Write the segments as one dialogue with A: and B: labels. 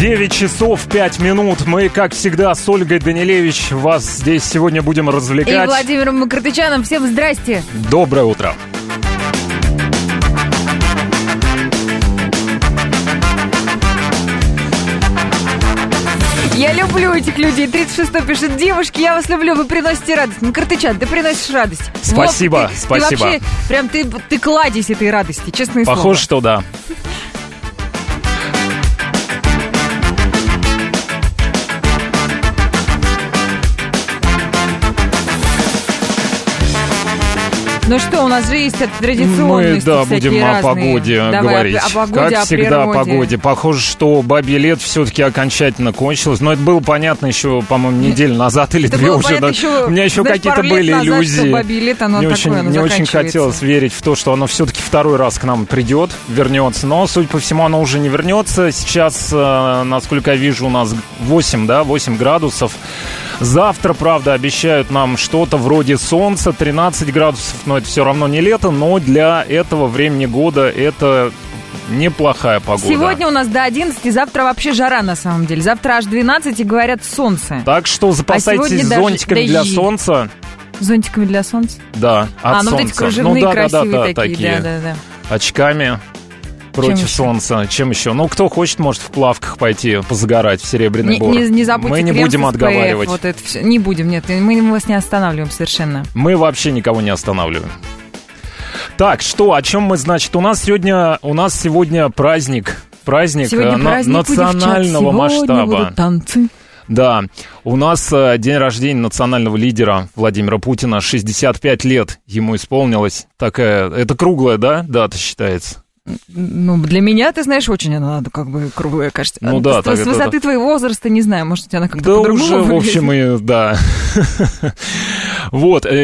A: 9 часов 5 минут. Мы, как всегда, с Ольгой Данилевич вас здесь сегодня будем развлекать.
B: И Владимиром Макартычаном. Всем здрасте.
A: Доброе утро.
B: Я люблю этих людей. 36-й пишет: девушки, я вас люблю, вы приносите радость. Макартычан, ты приносишь радость.
A: Спасибо,
B: Вов,
A: спасибо.
B: Ты вообще, прям ты кладезь этой радости, честное слово.
A: Похоже, что да.
B: Ну что, у нас же есть традиционные
A: мы, да, будем о погоде говорить.
B: О погоде,
A: как
B: о
A: всегда,
B: природе.
A: о погоде. Похоже, что бабье лето все-таки окончательно кончилось. Но это было понятно еще, по-моему, неделю назад или две уже. У меня еще какие-то были иллюзии.
B: Бабье лето, оно
A: не
B: такое, оно
A: не очень
B: заканчивается.
A: хотелось верить в то, что оно все-таки второй раз к нам придет, вернется. Но, судя по всему, оно уже не вернется. Сейчас, насколько я вижу, у нас 8 градусов. Завтра, правда, обещают нам что-то вроде солнца, 13 градусов, но это все равно не лето, но для этого времени года это неплохая погода.
B: Сегодня у нас до 11, завтра вообще жара на самом деле. Завтра аж 12 и говорят солнце.
A: Так что запасайтесь зонтиками для солнца.
B: Зонтиками для солнца?
A: Да, от солнца.
B: Вот эти кружевные, красивые такие. Да.
A: Очками против солнца. Чем еще? Ну, кто хочет, может в плавках пойти позагорать в Серебряный Бор.
B: Не забудьте,
A: мы не будем отговаривать.
B: Вот это все. Не будем, нет, мы вас не останавливаем совершенно.
A: Мы вообще никого не останавливаем. Так, что, о чем мы, значит, у нас сегодня праздник национального масштаба.
B: Танцы.
A: Да, у нас день рождения национального лидера Владимира Путина, 65 лет ему исполнилось. Такая, это круглая, да, дата считается?
B: Ну, для меня, ты знаешь, очень она как бы круглая, кажется.
A: Ну да.
B: С высоты твоего возраста, не знаю, может, у тебя она как-то
A: да
B: по-другому
A: уже,
B: выглядит.
A: в общем, и да. Вот,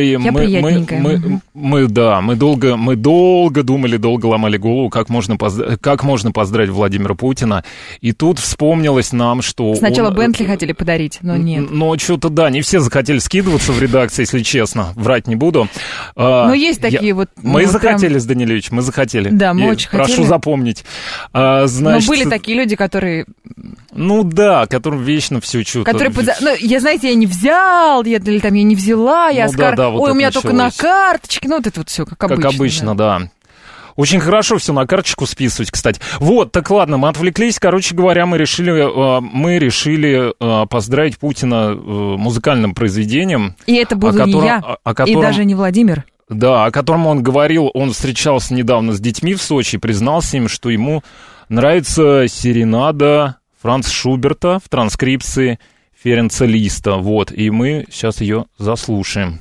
A: мы долго думали, долго ломали голову, как можно поздравить Владимира Путина. И тут вспомнилось нам, что...
B: Сначала Бентли хотели подарить, но нет.
A: Но что-то, да, не все захотели скидываться в редакции, если честно, врать не буду.
B: Но есть такие вот...
A: Мы захотели, с Данилевич, мы захотели.
B: Да, мы очень хотели.
A: Прошу запомнить. Значит,
B: но были такие люди, которые...
A: Ну да, которым вечно все что-то...
B: Которые, я не взял, или там я не взяла, я
A: вот
B: ой, у меня
A: началось.
B: Только на карточке, ну вот это вот все, как обычно.
A: Как обычно, да. Очень хорошо все на карточку списывать, кстати. Вот, так ладно, мы отвлеклись. Короче говоря, мы решили поздравить Путина музыкальным произведением.
B: И это был не я, и даже не Владимир.
A: Да, о котором он говорил, он встречался недавно с детьми в Сочи, признался им, что ему нравится серенада Франца Шуберта в транскрипции Ференца Листа. Вот, и мы сейчас ее заслушаем.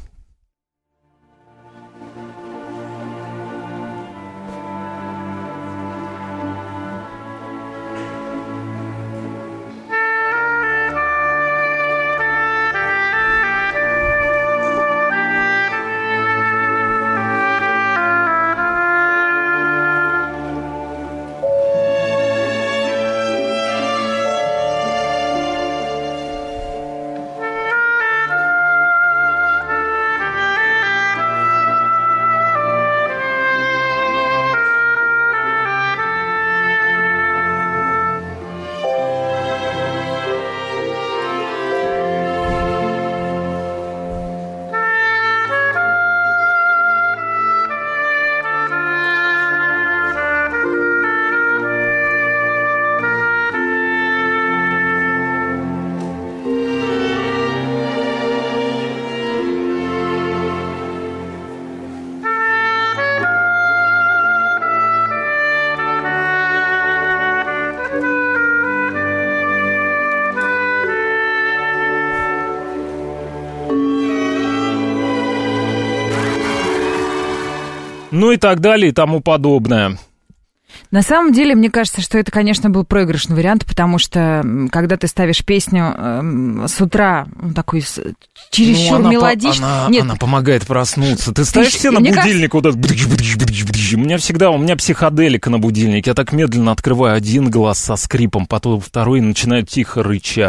A: Ну и так далее, и тому подобное.
B: На самом деле, мне кажется, что это, конечно, был проигрышный вариант, потому что, когда ты ставишь песню с утра, такой чересчур мелодичный...
A: Она помогает проснуться. Ты ставишь все на будильник, вот так... У меня психоделика на будильнике. Я так медленно открываю один глаз со скрипом, потом второй, и начинаю тихо рычать.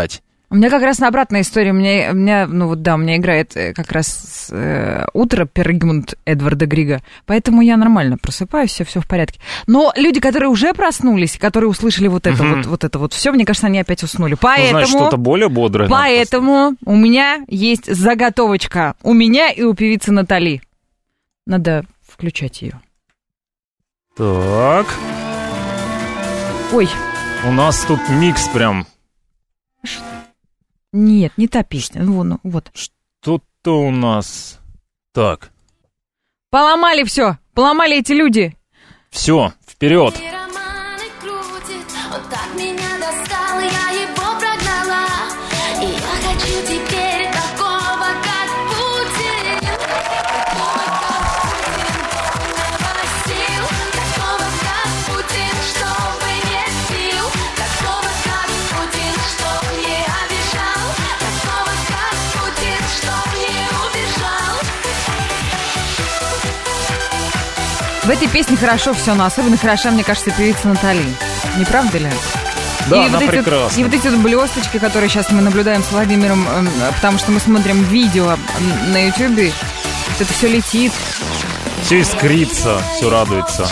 B: У меня как раз обратная история. У меня играет как раз утро Пергмунд Эдварда Грига, поэтому я нормально просыпаюсь, все в порядке. Но люди, которые уже проснулись, которые услышали вот это все, мне кажется, они опять уснули. Поэтому,
A: значит, что-то более бодрое.
B: Поэтому у меня есть заготовочка. У меня и у певицы Натали. Надо включать ее.
A: Так.
B: Ой.
A: У нас тут микс прям.
B: Нет, не та песня. Вот.
A: Что-то у нас. Так.
B: Поломали все. Поломали эти люди.
A: Все, вперед.
B: В этой песне хорошо все, но особенно хороша, мне кажется, певица Натали. Не правда ли?
A: Да, она прекрасна.
B: И вот эти вот блесточки, которые сейчас мы наблюдаем с Владимиром, потому что мы смотрим видео на Ютубе, вот это все летит.
A: Все искрится, все радуется.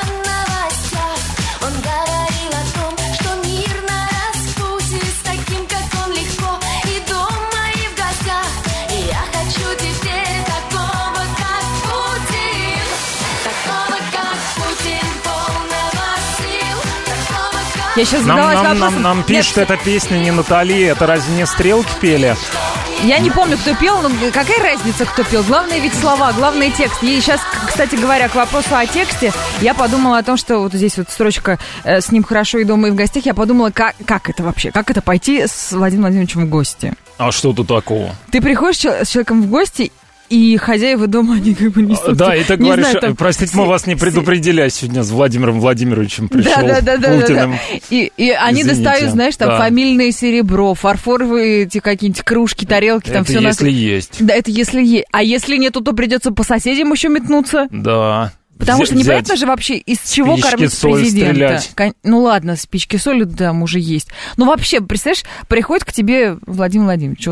B: Я сейчас задалась вопросом.
A: Нам пишут, эта песня не Натали, это разве не Стрелки пели?
B: Я не помню, кто пел, но какая разница, кто пел? Главное ведь слова, главный текст. И сейчас, кстати говоря, к вопросу о тексте, я подумала о том, что вот здесь вот строчка «С ним хорошо и дома, и в гостях». Я подумала, как это вообще? Как это пойти с Владимиром Владимировичем в гости?
A: А что тут такого?
B: Ты приходишь с человеком в гости, и хозяеева дома, они как бы не слушают.
A: Да, и ты говоришь, знаю, простите, мы вас не предупредили, а сегодня с Владимиром Владимировичем пришел Путиным.
B: Да. И они достают, знаешь, там фамильное серебро, фарфоровые эти какие-нибудь кружки, тарелки.
A: Это
B: там все
A: если есть.
B: Да, это если есть. А если нету, то придется по соседям еще метнуться.
A: Да.
B: Потому что непонятно же вообще, из чего кормить президента. Ну ладно, спички соли там уже есть. Но вообще, представляешь, приходит к тебе Владимир Владимирович.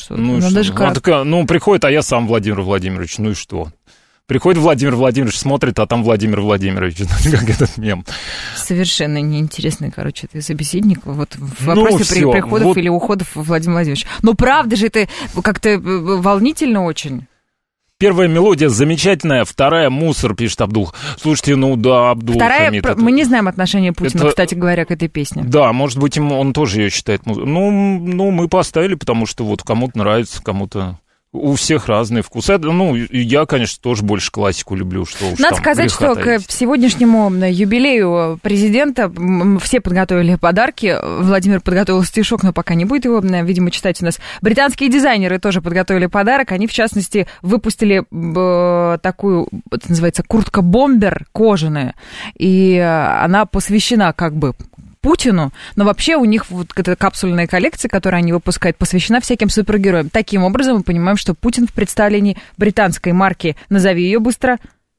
A: Приходит, а я сам Владимир Владимирович. Ну и что? Приходит Владимир Владимирович, смотрит, а там Владимир Владимирович. Как этот мем.
B: Совершенно неинтересный, короче, ты собеседник. Вот в вопросе приходов или уходов Владимир Владимирович. Но правда же, это как-то волнительно очень.
A: Первая мелодия замечательная, вторая мусор, пишет Абдул. Слушайте, Абдул.
B: Вторая, мы не знаем отношения Путина, кстати говоря, к этой песне.
A: Да, может быть, он тоже ее считает мусор. Мы поставили, потому что вот кому-то нравится, кому-то... У всех разные вкусы. Я, конечно, тоже больше классику люблю.
B: Надо сказать, что к сегодняшнему юбилею президента все подготовили подарки. Владимир подготовил стишок, но пока не будет его, видимо, читать у нас. Британские дизайнеры тоже подготовили подарок. Они, в частности, выпустили такую, это называется, куртка-бомбер кожаная. И она посвящена как бы Путину, но вообще у них вот эта капсульная коллекция, которую они выпускают, посвящена всяким супергероям. Таким образом, мы понимаем, что Путин в представлении британской марки, назови ее быстро,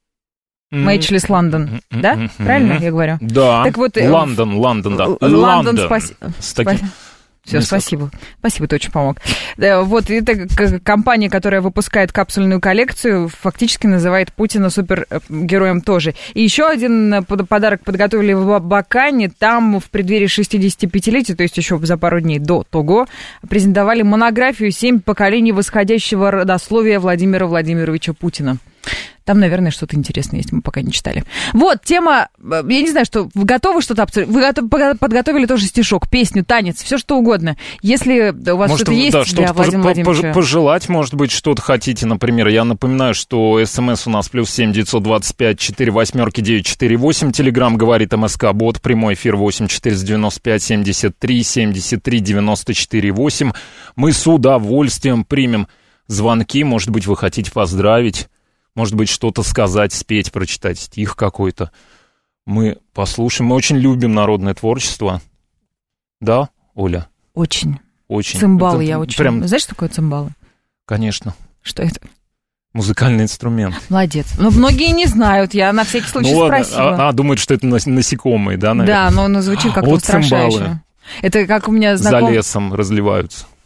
B: Matchless London, да? Правильно я говорю?
A: Да,
B: так вот,
A: Лондон, да.
B: Лондон, спасибо. Все, спасибо. Спасибо, ты очень помог. Вот, это компания, которая выпускает капсульную коллекцию, фактически называет Путина супергероем тоже. И еще один подарок подготовили в Абакане. Там в преддверии 65-летия, то есть еще за пару дней до того, презентовали монографию «7 поколений восходящего родословия Владимира Владимировича Путина». Там, наверное, что-то интересное есть, мы пока не читали. Вот, тема, я не знаю, что вы готовы что-то обсудить? Вы подготовили тоже стишок, песню, танец, все что угодно. Если у вас что-то есть для Владимира Владимировича.
A: Пожелать, может быть, что-то хотите, например. Я напоминаю, что СМС у нас +7 925 48 948. Телеграм говорит МСК-бот. Прямой эфир 8 495 73 73 94 8. Мы с удовольствием примем звонки. Может быть, вы хотите поздравить. Может быть, что-то сказать, спеть, прочитать стих какой-то. Мы послушаем. Мы очень любим народное творчество. Да, Оля?
B: Очень.
A: Очень.
B: Цимбалы я очень люблю. Знаешь, что такое цимбалы?
A: Конечно.
B: Что это?
A: Музыкальный инструмент.
B: Молодец. Но многие не знают, я на всякий случай спросила.
A: Думают, что это насекомые, да, наверное?
B: Да, но оно звучит как-то устрашающе.
A: Цимбалы.
B: Это как у меня
A: за лесом разливаются.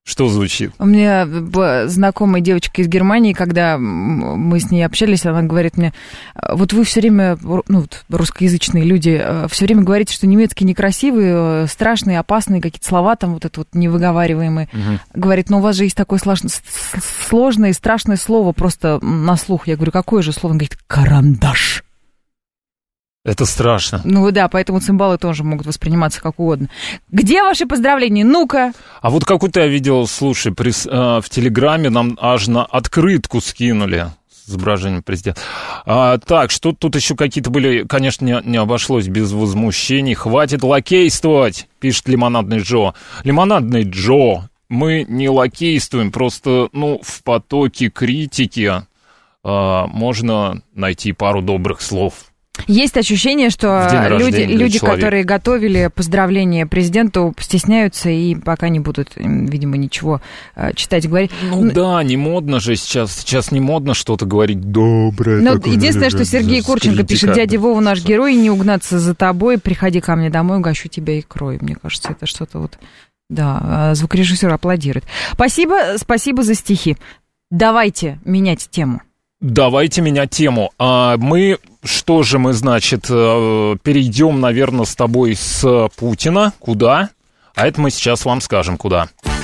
B: Что звучит? У меня знакомая девочка из Германии, когда мы с ней общались, она говорит мне, вот вы все время, ну, русскоязычные люди, все время говорите, что немецкий некрасивый, страшный, опасный, какие-то слова там вот это вот невыговариваемые. Говорит, но у вас же есть такое сложное и страшное слово просто на слух. Я говорю, какое же слово? Он говорит, карандаш. Это страшно. Ну да, поэтому цимбалы тоже могут восприниматься как угодно. Где ваши поздравления? Ну-ка. А вот какую-то я видел, слушай, в Телеграме нам аж на открытку скинули с изображением президента. Так, что тут еще какие-то были, конечно, не обошлось без возмущений. Хватит лакействовать, пишет Лимонадный Джо. Лимонадный Джо, мы не лакействуем, просто, ну, в потоке критики можно найти пару добрых слов. Есть ощущение, что люди, которые готовили поздравления президенту, стесняются и пока не будут, видимо, ничего читать, говорить. Ну да, не модно же сейчас. Сейчас не модно что-то говорить доброе. Ну, единственное, что Сергей Курченко пишет, дядя Вова наш герой, не угнаться за тобой, приходи ко мне домой, угощу тебя икрой. Мне кажется, это что-то вот... Да, звукорежиссер аплодирует. Спасибо за стихи. Давайте менять тему. Давайте менять тему. Мы, значит, перейдем, наверное, с тобой с Путина. Куда? А это мы сейчас вам скажем, куда.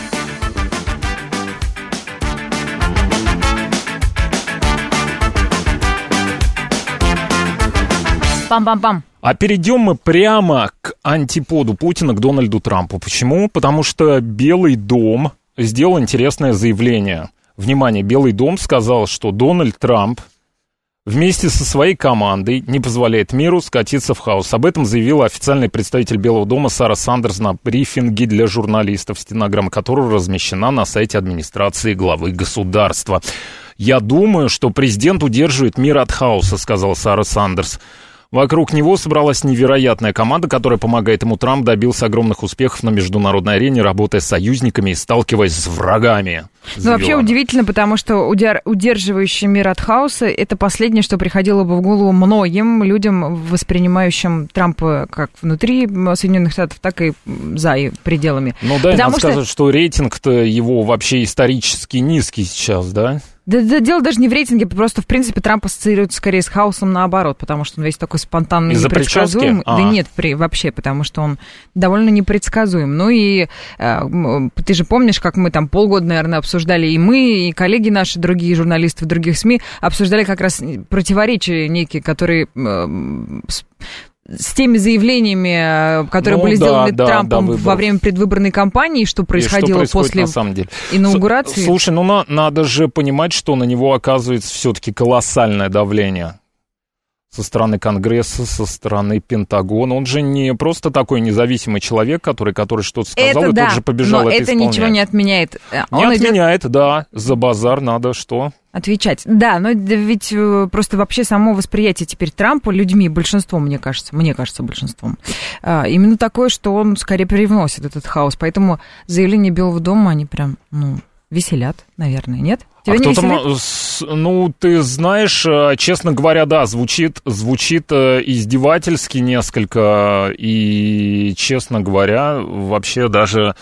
B: Пам-пам-пам. А перейдем мы прямо к антиподу Путина, к Дональду Трампу. Почему? Потому что Белый дом сделал интересное заявление. Внимание, Белый дом сказал, что Дональд Трамп вместе со своей командой не позволяет миру скатиться в хаос. Об этом заявила официальный представитель Белого дома Сара Сандерс на брифинге для журналистов, стенограмма которого размещена на сайте администрации главы государства. «Я думаю, что президент удерживает мир от хаоса», — сказал Сара Сандерс. Вокруг него собралась невероятная команда, которая помогает ему. Трамп добился огромных успехов на международной арене, работая с союзниками и сталкиваясь с врагами. Ну, вообще удивительно, потому что удерживающий мир от хаоса — это последнее, что приходило бы в голову многим людям, воспринимающим Трампа как внутри Соединенных Штатов, так и за пределами. Ну да, надо сказать, что рейтинг-то его вообще исторически низкий сейчас, да? Да, дело даже не в рейтинге, просто, в принципе, Трамп ассоциируется скорее с хаосом наоборот, потому что он весь такой спонтанный, непредсказуемый. Да нет, вообще, потому что он довольно непредсказуем. Ну и ты же помнишь, как мы там полгода, наверное, обсуждали, и мы, и коллеги наши, другие журналисты в других СМИ, обсуждали как раз противоречия некие, которые... с теми заявлениями, которые были сделаны Трампом во время предвыборной кампании, что происходило после на самом деле инаугурации. Слушай, надо же понимать, что на него оказывается все-таки колоссальное давление со стороны Конгресса, со стороны Пентагона. Он же не просто такой независимый человек, который что-то сказал это и тут же побежал это исполнять. Но это ничего не отменяет. Отменяет, да. За базар надо что? Отвечать. Да, но ведь просто вообще само восприятие теперь Трампа людьми, большинством, мне кажется большинством, именно такое, что он скорее привносит этот хаос. Поэтому заявления Белого дома, они прям, веселят, наверное, нет? Тебя не веселит? Ты знаешь, честно говоря, да, звучит издевательски несколько, и, честно говоря, вообще даже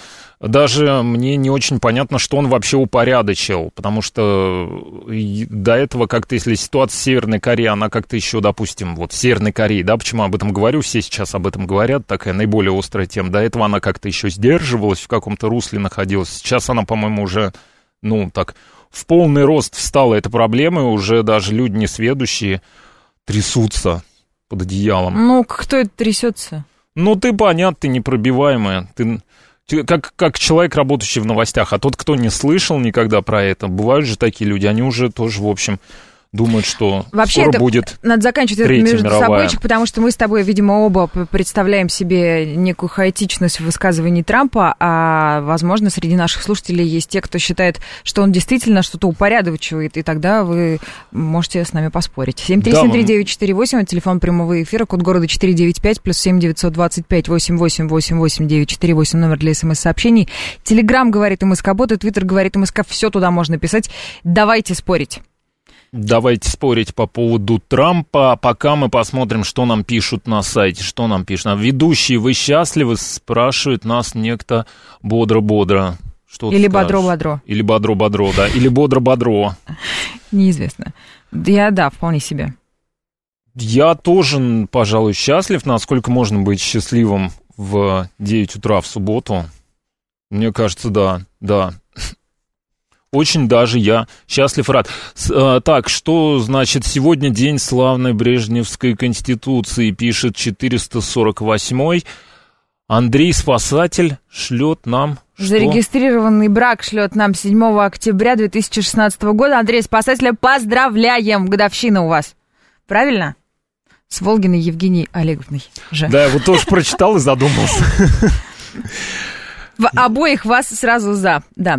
B: мне не очень понятно, что он вообще упорядочил, потому что до этого как-то, если ситуация в Северной Корее, она как-то еще, допустим, вот в Северной Корее, да, почему об этом говорю, все сейчас об этом говорят, такая наиболее острая тема, до этого она как-то еще сдерживалась, в каком-то русле находилась, сейчас она, по-моему, уже, так, в полный рост встала эта проблема, и уже даже люди несведущие трясутся под одеялом. Кто это трясется? Ты, понятно, ты непробиваемая, ты... Как человек, работающий в новостях, а тот, кто не слышал никогда про это, бывают же такие люди, они уже тоже, в общем, думают, что вообще скоро будет надо заканчивать Третья мировая. Потому что мы с тобой, видимо, оба представляем себе некую хаотичность в высказывании Трампа, а, возможно, среди наших слушателей есть те, кто считает, что он действительно что-то упорядочивает, и тогда вы можете с нами поспорить. 7373948, это телефон прямого эфира, код города 495, плюс 7925 8888 948, номер для СМС-сообщений. Телеграм говорит МСК-бот, и Твиттер говорит МСК, все туда можно писать. Давайте спорить. Давайте спорить по поводу Трампа, пока мы посмотрим, что нам пишут на сайте, что нам пишут. Ведущие, вы счастливы? Спрашивает нас некто бодро-бодро.
A: Что
B: или бодро-бодро.
A: Или бодро-бодро, да. Или бодро-бодро.
B: Неизвестно. Да, вполне себе.
A: Я тоже, пожалуй, счастлив. Насколько можно быть счастливым в 9 утра в субботу? Мне кажется, да. Очень даже я счастлив и рад. Так, что значит сегодня день славной Брежневской Конституции, пишет 448-й. Андрей Спасатель шлет нам...
B: Зарегистрированный брак шлет нам 7 октября 2016 года. Андрей Спасателя поздравляем! Годовщина у вас. Правильно? С Волгиной Евгенией Олеговной же.
A: Да, я вот тоже прочитал и задумался.
B: В обоих вас сразу за. Да.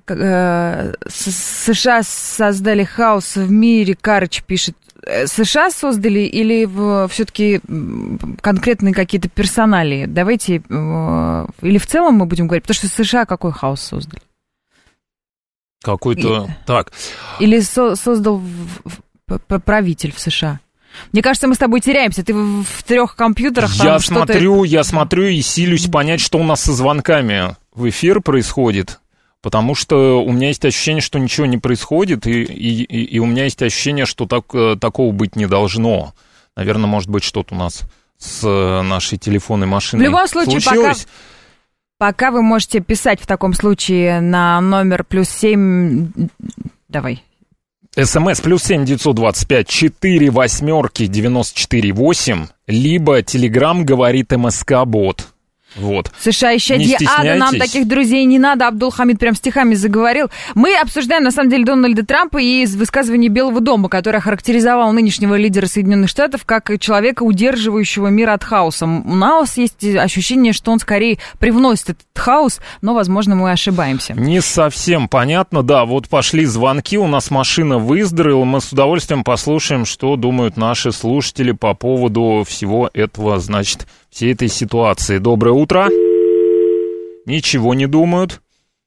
B: США создали хаос в мире, Карыч пишет. США создали или все-таки конкретные какие-то персоналии? Давайте, или в целом мы будем говорить, потому что США какой хаос создали?
A: Какой-то, так.
B: Или создал правитель в США? Мне кажется, мы с тобой теряемся. Ты в 3 компьютерах там
A: я смотрю и силюсь понять, что у нас со звонками в эфир происходит. Потому что у меня есть ощущение, что ничего не происходит, и у меня есть ощущение, что такого быть не должно. Наверное, может быть, что-то у нас с нашей телефонной машиной
B: в любом случае,
A: случилось.
B: Пока вы можете писать в таком случае на номер +7... Давай.
A: СМС +7 925 4 восьмерки 94 8, либо Телеграм говорит МСК-бот. Вот.
B: США исчадье ада, нам таких друзей не надо. Абдул-Хамид прям стихами заговорил. Мы обсуждаем, на самом деле, Дональда Трампа и высказывание Белого дома, который охарактеризовал нынешнего лидера Соединенных Штатов как человека, удерживающего мир от хаоса. У нас есть ощущение, что он скорее привносит этот хаос, но, возможно, мы ошибаемся.
A: Не совсем понятно, да. Вот пошли звонки, у нас машина выздоровела. Мы с удовольствием послушаем, что думают наши слушатели по поводу всего этого, значит, всей этой ситуации. Доброе утро. Ничего не думают.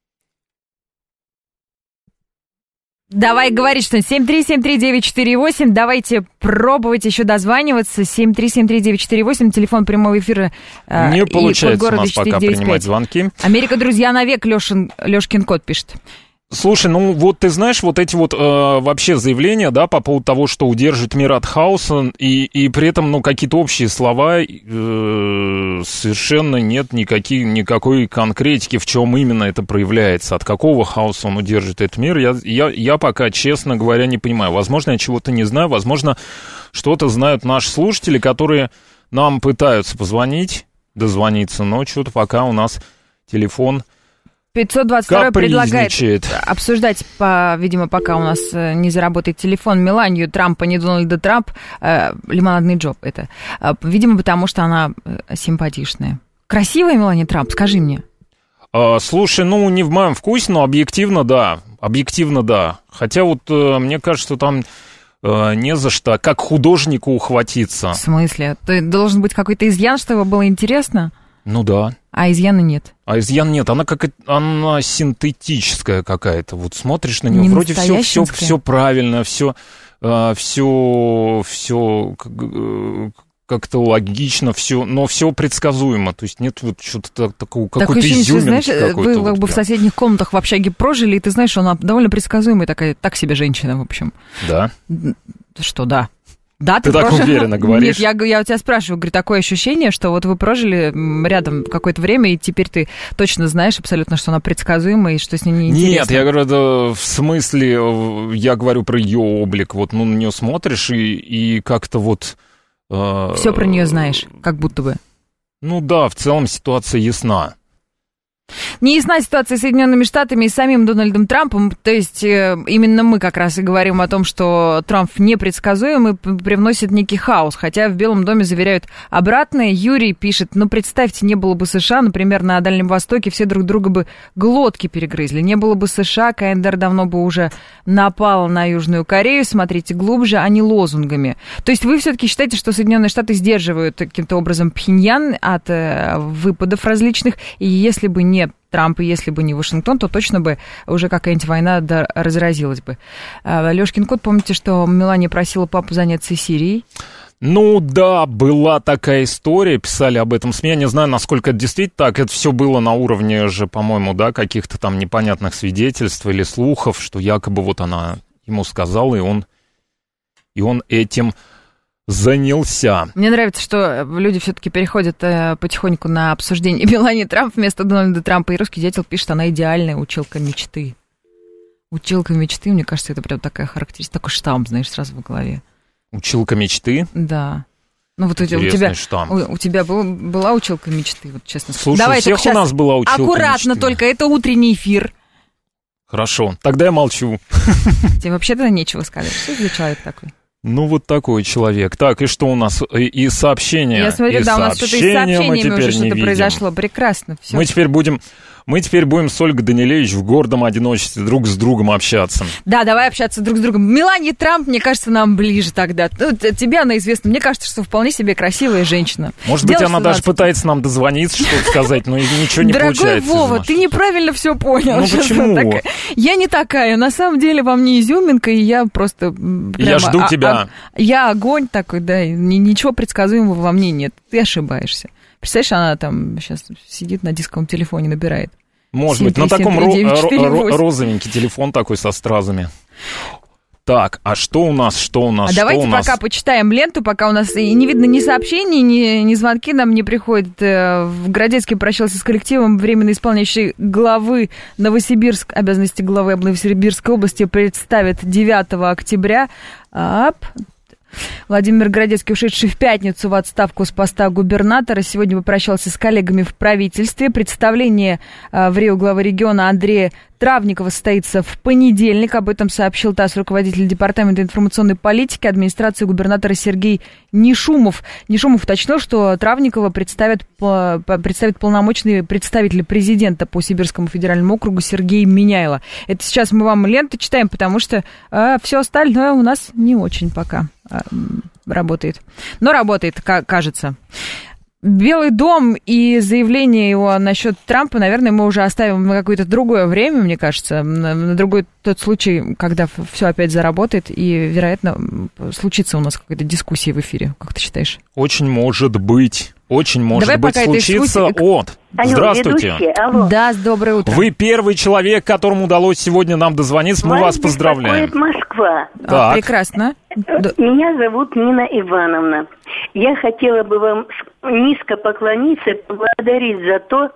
B: Давай говори что-нибудь. 7373948. Давайте пробовать еще дозваниваться. 7373948. Телефон прямого эфира.
A: Не получается у нас пока принимать звонки.
B: Америка, друзья, навек. Лешкин кот пишет.
A: Слушай, ну вот ты знаешь, вот эти вот вообще заявления, да, по поводу того, что удержит мир от хаоса, и при этом, ну, какие-то общие слова, совершенно нет никакой конкретики, в чем именно это проявляется, от какого хаоса он удержит этот мир, я пока, честно говоря, не понимаю. Возможно, я чего-то не знаю, возможно, что-то знают наши слушатели, которые нам пытаются дозвониться, но что-то пока у нас телефон...
B: 522 предлагает обсуждать, видимо, пока у нас не заработает телефон, Меланию Трампа, не Дональда Трамп, лимонадный Джоб это. Видимо, потому что она симпатичная. Красивая Мелания Трамп, скажи мне.
A: Слушай, ну, не в моем вкусе, но объективно, да. Хотя вот мне кажется, там не за что, как художнику ухватиться.
B: В смысле? То должен быть какой-то изъян, чтобы было интересно?
A: Ну да.
B: А изъяна нет?
A: Она синтетическая какая-то. Вот смотришь на нее, вроде все правильно, все как-то логично, но все предсказуемо. То есть нет вот что-то такого, какой-то изюминки.
B: Знаешь, вы как бы в соседних комнатах в общаге прожили, и ты знаешь, что она довольно предсказуемая такая, так себе женщина, в общем.
A: Да?
B: Что да? Да,
A: ты так уверенно говоришь.
B: Нет, я у тебя спрашиваю, говорю, такое ощущение, что вот вы прожили рядом какое-то время, и теперь ты точно знаешь абсолютно, что она предсказуема, и что с ней неинтересно.
A: Нет, я говорю, да, в смысле, я говорю про ее облик, вот, ну, на нее смотришь, и как-то вот...
B: Все про нее знаешь, как будто бы.
A: Ну да, в целом ситуация ясна.
B: Не ясна ситуация с Соединенными Штатами и самим Дональдом Трампом. То есть именно мы как раз и говорим о том, что Трамп непредсказуем и привносит некий хаос. Хотя в Белом доме заверяют обратное. Юрий пишет, ну представьте, не было бы США, например, на Дальнем Востоке все друг друга бы глотки перегрызли. Не было бы США, КНДР давно бы уже напала на Южную Корею. Смотрите глубже, а не лозунгами. То есть вы все-таки считаете, что Соединенные Штаты сдерживают каким-то образом Пхеньян от выпадов различных, и если бы не Трамп, и если бы не Вашингтон, то точно бы уже какая-нибудь война разразилась бы. Лёшкин кот, помните, что Мелания просила папу заняться Сирией?
A: Ну да, была такая история, писали об этом СМИ, я не знаю, насколько это действительно так, это все было на уровне же, по-моему, да, каких-то там непонятных свидетельств или слухов, что якобы вот она ему сказала, и он этим занялся.
B: Мне нравится, что люди все-таки переходят потихоньку на обсуждение Мелании Трамп вместо Дональда Трампа, и русский дятел пишет, она идеальная училка мечты. Училка мечты, мне кажется, это прям такая характеристика, такой штамп, знаешь, сразу в голове.
A: Училка мечты?
B: Да. Ну вот у тебя была училка мечты, вот честно.
A: Слушай, давай, у всех у нас была училка
B: аккуратно
A: мечты.
B: Только, это утренний эфир.
A: Хорошо, тогда я молчу.
B: Тебе вообще-то нечего сказать. Что это за человек такой?
A: Ну, вот такой человек. Так, и что у нас? И сообщения.
B: Я смотрю, да, у нас что-то и с сообщениями уже что-то произошло. Прекрасно. Все.
A: Мы теперь будем с Ольгой Данилевич в гордом одиночестве друг с другом общаться.
B: Да, давай общаться друг с другом. Мелания Трамп, мне кажется, нам ближе тогда. Тебе она известна. Мне кажется, что вполне себе красивая женщина.
A: Может быть, она даже пытается нам дозвониться, что-то сказать, но ничего не получается.
B: Дорогой Вова, ты неправильно все понял.
A: Ну почему?
B: Я не такая. На самом деле во мне изюминка, и я просто...
A: Я жду тебя.
B: Я огонь такой, да, ничего предсказуемого во мне нет. Ты ошибаешься. Представляешь, она там сейчас сидит на дисковом телефоне, набирает.
A: Может быть, на таком розовенький телефон такой со стразами. Так, а что у нас? А
B: давайте пока почитаем ленту, пока у нас и не видно ни сообщений, ни звонки нам не приходят. В Городецке прощался с коллективом временно исполняющий главы Новосибирск, обязанности главы Новосибирской области представит 9 октября. Владимир Городецкий, ушедший в пятницу в отставку с поста губернатора, сегодня попрощался с коллегами в правительстве. Представление в Рио главы региона Андрея Травникова состоится в понедельник. Об этом сообщил ТАСС руководитель департамента информационной политики администрации губернатора Сергей Нишумов. Нишумов уточнил, что Травникова представит полномочный представитель президента по Сибирскому федеральному округу Сергей Миняйло. Это сейчас мы вам ленту читаем, потому что все остальное у нас не очень пока работает. Но работает, кажется. Белый дом и заявление его насчет Трампа, наверное, мы уже оставим на какое-то другое время, мне кажется, на другой тот случай, когда все опять заработает, и, вероятно, случится у нас какая-то дискуссия в эфире. Как ты считаешь?
A: Очень может быть. Очень может быть случится. Здравствуйте.
C: Алло.
B: Да, доброе утро.
A: Вы первый человек, которому удалось сегодня нам дозвониться. Мы вас поздравляем.
C: Москва.
B: Прекрасно.
C: Меня зовут Нина Ивановна. Я хотела бы вам низко поклониться, поблагодарить за то,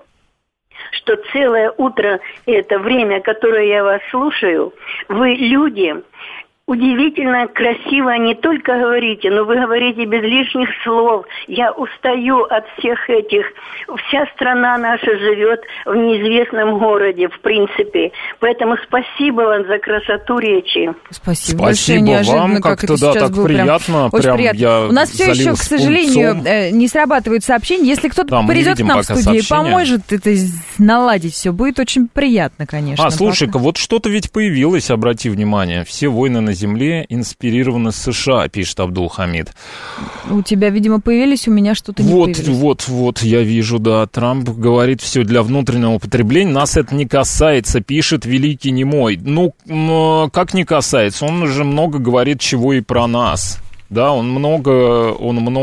C: что целое утро, это время, которое я вас слушаю, вы люди... Удивительно красиво не только говорите, но вы говорите без лишних слов. Я устаю от всех этих. Вся страна наша живет в неизвестном городе, в принципе. Поэтому спасибо вам за красоту речи.
B: Спасибо
A: вам, как-то да, так приятно.
B: Очень приятно. У нас все еще, к сожалению, не срабатывают сообщения. Если кто-то придет к нам в студию и поможет это наладить все, будет очень приятно, конечно.
A: Слушай-ка, вот что-то ведь появилось, обрати внимание. Все войны на земле инспирированы США, пишет Абдул-Хамид.
B: У тебя, видимо, появились, у меня что-то не появилось.
A: Вот, я вижу, да. Трамп говорит, все для внутреннего потребления. Нас это не касается, пишет великий немой. Ну, как не касается? Он уже много говорит чего и про нас. Да, он много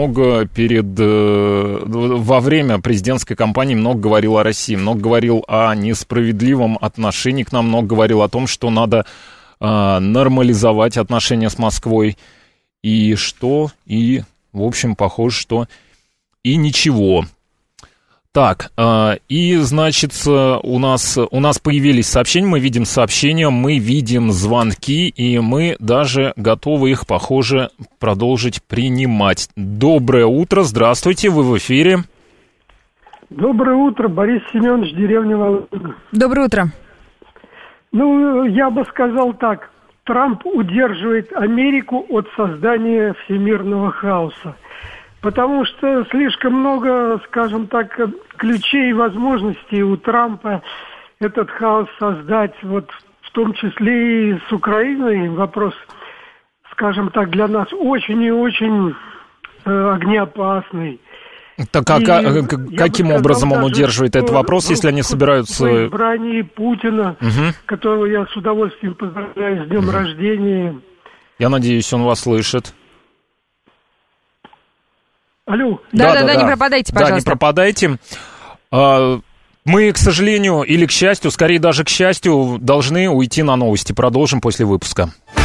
A: во время президентской кампании много говорил о России, много говорил о несправедливом отношении к нам, много говорил о том, что надо нормализовать отношения с Москвой. И в общем, похоже, что и ничего. Так, и, значит, у нас появились сообщения, мы видим сообщения, мы видим звонки, и мы даже готовы их, похоже, продолжить принимать. Доброе утро, здравствуйте, вы в эфире.
D: Доброе утро, Борис Семенович, деревня Володина.
B: Доброе утро.
D: Ну, я бы сказал так, Трамп удерживает Америку от создания всемирного хаоса, потому что слишком много, скажем так, ключей и возможностей у Трампа этот хаос создать, вот в том числе и с Украиной. Вопрос, скажем так, для нас очень и очень огнеопасный.
A: Так каким образом он удерживает этот вопрос, если они собираются...
D: В избрании Путина, которого я с удовольствием поздравляю с днем рождения.
A: Я надеюсь, он вас слышит.
D: Алло.
B: Да, не пропадайте, пожалуйста.
A: Да, не пропадайте. Мы, к сожалению, или к счастью, скорее даже к счастью, должны уйти на новости. Продолжим после выпуска.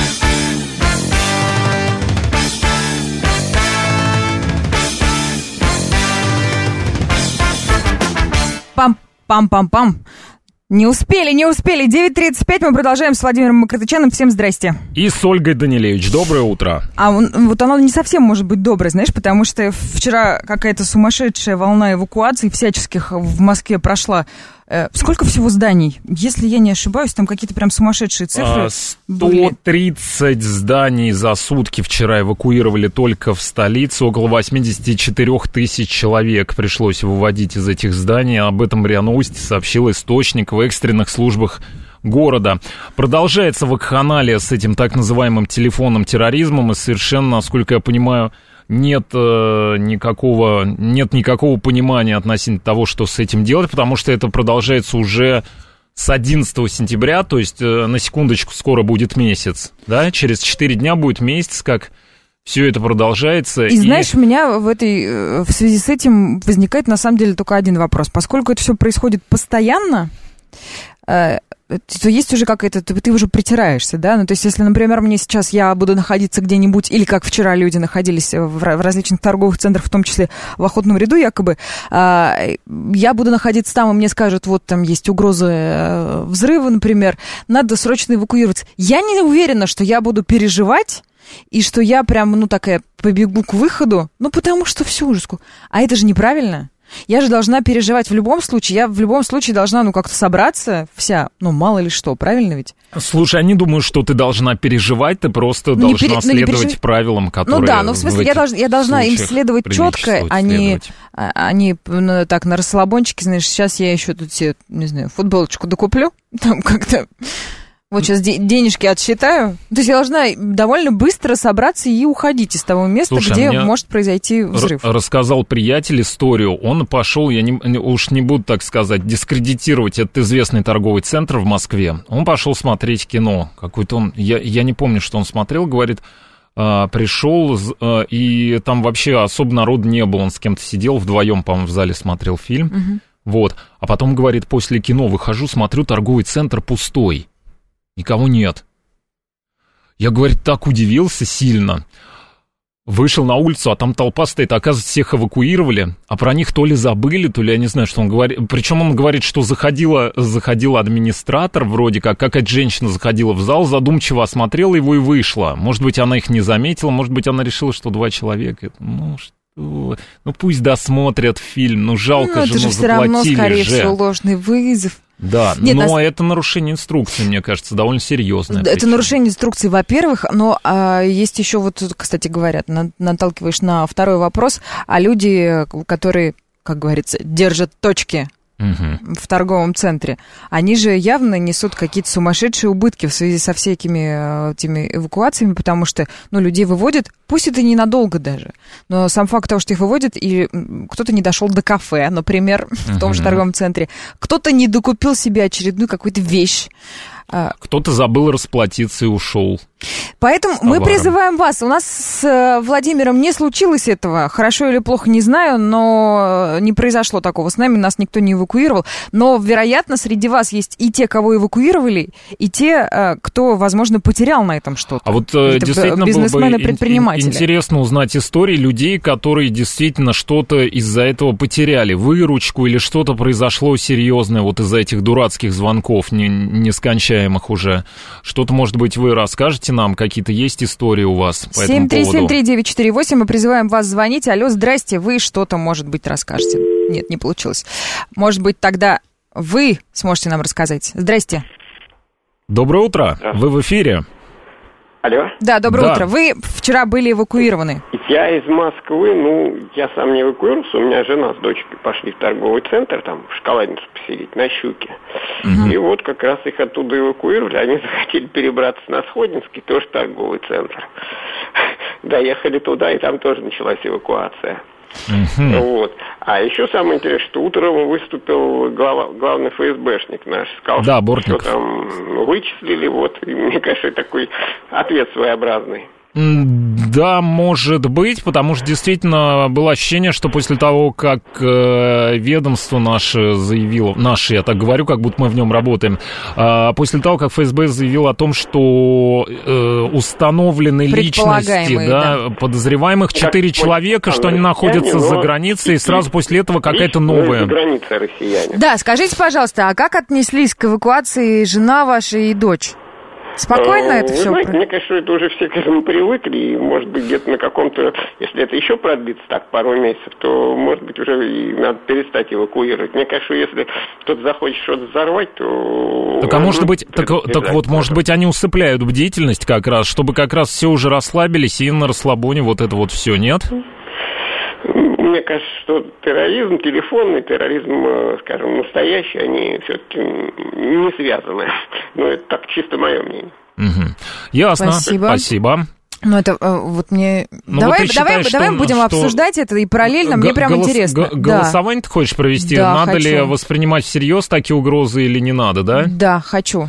B: Пам-пам-пам. Не успели. 9:35, мы продолжаем с Владимиром Макротычяном. Всем здрасте.
A: И с Ольгой Данилевич. Доброе утро.
B: Вот оно не совсем может быть доброе, знаешь, потому что вчера какая-то сумасшедшая волна эвакуаций всяческих в Москве прошла. Сколько всего зданий? Если я не ошибаюсь, там какие-то прям сумасшедшие цифры.
A: 130 зданий за сутки вчера эвакуировали только в столице. Около 84 тысяч человек пришлось выводить из этих зданий. Об этом РИА Новости сообщил источник в экстренных службах города. Продолжается вакханалия с этим так называемым телефонным терроризмом. И совершенно, насколько я понимаю, нет никакого понимания относительно того, что с этим делать, потому что это продолжается уже с 11 сентября, то есть, на секундочку, скоро будет месяц, да, через 4 дня будет месяц, как все это продолжается.
B: И знаешь, у меня в связи с этим возникает, на самом деле, только один вопрос. Поскольку это все происходит постоянно, то есть уже какая-то, ты уже притираешься, да? Ну, то есть, если, например, я буду находиться где-нибудь, или как вчера люди находились в различных торговых центрах, в том числе в Охотном ряду якобы, я буду находиться там, и мне скажут, вот там есть угроза взрыва, например, надо срочно эвакуироваться. Я не уверена, что я буду переживать, и что я прям, такая побегу к выходу, потому что все ужаску. А это же неправильно. Я же должна переживать в любом случае. Я в любом случае должна, как-то собраться вся. Мало ли что, правильно ведь?
A: Слушай, я не думаю, что ты должна переживать. Ты просто должна следовать правилам, которые...
B: в смысле, я должна им следовать четко, а не так на расслабончике, знаешь, сейчас я еще тут себе, не знаю, футболочку докуплю, там как-то... Вот сейчас денежки отсчитаю. То есть я должна довольно быстро собраться и уходить из того места, где может произойти взрыв.
A: Рассказал приятель историю. Он пошел, уж не буду так сказать, дискредитировать этот известный торговый центр в Москве. Он пошел смотреть кино. Какой-то он, я не помню, что он смотрел, говорит, пришел, и там вообще особо народу не было. Он с кем-то сидел, вдвоем, по-моему, в зале смотрел фильм. Угу. Вот. А потом, говорит, после кино выхожу, смотрю, торговый центр пустой. Никого нет. Я, говорит, так удивился сильно. Вышел на улицу, а там толпа стоит. Оказывается, всех эвакуировали, а про них то ли забыли, то ли я не знаю, что он говорит. Причем он говорит, что заходила администратор вроде как, какая-то женщина заходила в зал, задумчиво осмотрела его и вышла. Может быть, она их не заметила, может быть, она решила, что 2 человека. Пусть досмотрят фильм, жалко же,
B: это же все равно, скорее всего, ложный вызов.
A: Да, но это нарушение инструкции, мне кажется, довольно серьезное.
B: Это нарушение инструкции, во-первых, но есть еще, кстати говоря, наталкиваешь на второй вопрос, люди, которые, как говорится, держат точки в торговом центре, они же явно несут какие-то сумасшедшие убытки в связи со всякими этими эвакуациями, потому что, людей выводят, пусть это ненадолго даже, но сам факт того, что их выводят, и кто-то не дошел до кафе, например, в том же торговом центре, кто-то не докупил себе очередную какую-то вещь.
A: Кто-то забыл расплатиться и ушел.
B: Поэтому мы призываем вас. У нас с Владимиром не случилось этого. Хорошо или плохо, не знаю, но не произошло такого. С нами нас никто не эвакуировал. Но, вероятно, среди вас есть и те, кого эвакуировали, и те, кто, возможно, потерял на этом что-то.
A: А вот действительно
B: бизнесмены, предприниматели.
A: Интересно узнать истории людей, которые действительно что-то из-за этого потеряли. Выручку или что-то произошло серьезное вот из-за этих дурацких звонков, нескончаемых уже. Что-то, может быть, вы расскажете нам, какие-то есть истории у вас по этому поводу?
B: 7373948, мы призываем вас звонить. Алло, здрасте, вы что-то, может быть, расскажете. Нет, не получилось. Может быть, тогда вы сможете нам рассказать. Здрасте.
A: Доброе утро, вы в эфире.
E: Алло?
B: Да, доброе утро. Вы вчера были эвакуированы.
E: Я из Москвы, я сам не эвакуировался, у меня жена с дочкой пошли в торговый центр, там, в шоколадницу посидеть, на Щуке. И вот как раз их оттуда эвакуировали, они захотели перебраться на Сходнинский, тоже торговый центр. Доехали туда, и там тоже началась эвакуация. Вот. А еще самое интересное, что утром выступил главный ФСБшник наш, сказал,
A: да, Бортников.
E: Что там вычислили, и мне кажется, такой ответ своеобразный.
A: Да, может быть, потому что действительно было ощущение, что после того, как ведомство наше заявило, я так говорю, как будто мы в нем работаем, после того, как ФСБ заявил о том, что установлены личности подозреваемых 4 человека, что они находятся за границей, и сразу после этого какая-то новая...
E: За границей россияне.
B: Да, скажите, пожалуйста, а как отнеслись к эвакуации жена ваша и дочь? Спокойно это все?
E: Знаете, мне кажется, что это уже все к этому привыкли, и, может быть, где-то на каком-то... Если это еще продлится так пару месяцев, то, может быть, уже и надо перестать эвакуировать. Мне кажется, что если кто-то захочет что-то взорвать, то...
A: Так, а может быть, может быть, они усыпляют бдительность как раз, чтобы как раз все уже расслабились, и на расслабоне вот это вот все, нет?
E: Мне кажется, что терроризм, телефонный терроризм, скажем, настоящий, они все-таки не связаны. Но это так чисто мое мнение.
A: Угу. Ясно. Спасибо.
B: Ну, это вот мне... Давай мы будем обсуждать это, и параллельно мне прям интересно.
A: Голосование ты хочешь провести?
B: Да,
A: надо ли воспринимать всерьез такие угрозы или не надо, да?
B: Да, хочу.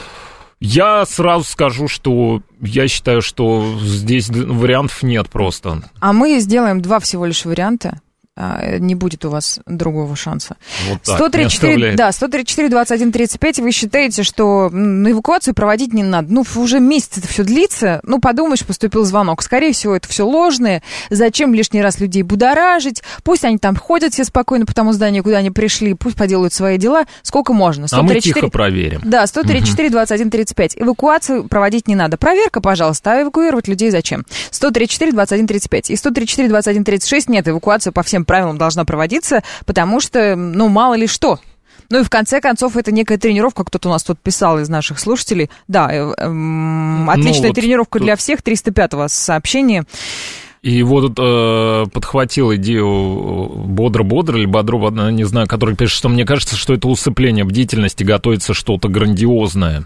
A: Я сразу скажу, что я считаю, что здесь вариантов нет просто.
B: А мы сделаем 2 всего лишь варианта. Не будет у вас другого шанса.
A: Вот так, 134,
B: 21, 35. Вы считаете, что эвакуацию проводить не надо? Ну, уже месяц это все длится. Ну, подумаешь, поступил звонок. Скорее всего, это все ложное. Зачем лишний раз людей будоражить? Пусть они там ходят все спокойно по тому зданию, куда они пришли. Пусть поделают свои дела. Сколько можно?
A: 134, а мы тихо проверим.
B: Да, 134, 21, 35. Эвакуацию проводить не надо. Проверка, пожалуйста. А эвакуировать людей зачем? 134, 21, 35. И 134, 21, 36 нет. Эвакуация по всем правилам должна проводиться, потому что, мало ли что. Ну и в конце концов, это некая тренировка, кто-то у нас тут писал из наших слушателей. Да, отличная тренировка для всех, 305-го сообщение.
A: И вот подхватил идею бодро-бодро или бодро, не знаю, который пишет, что мне кажется, что это усыпление бдительности, готовится что-то грандиозное.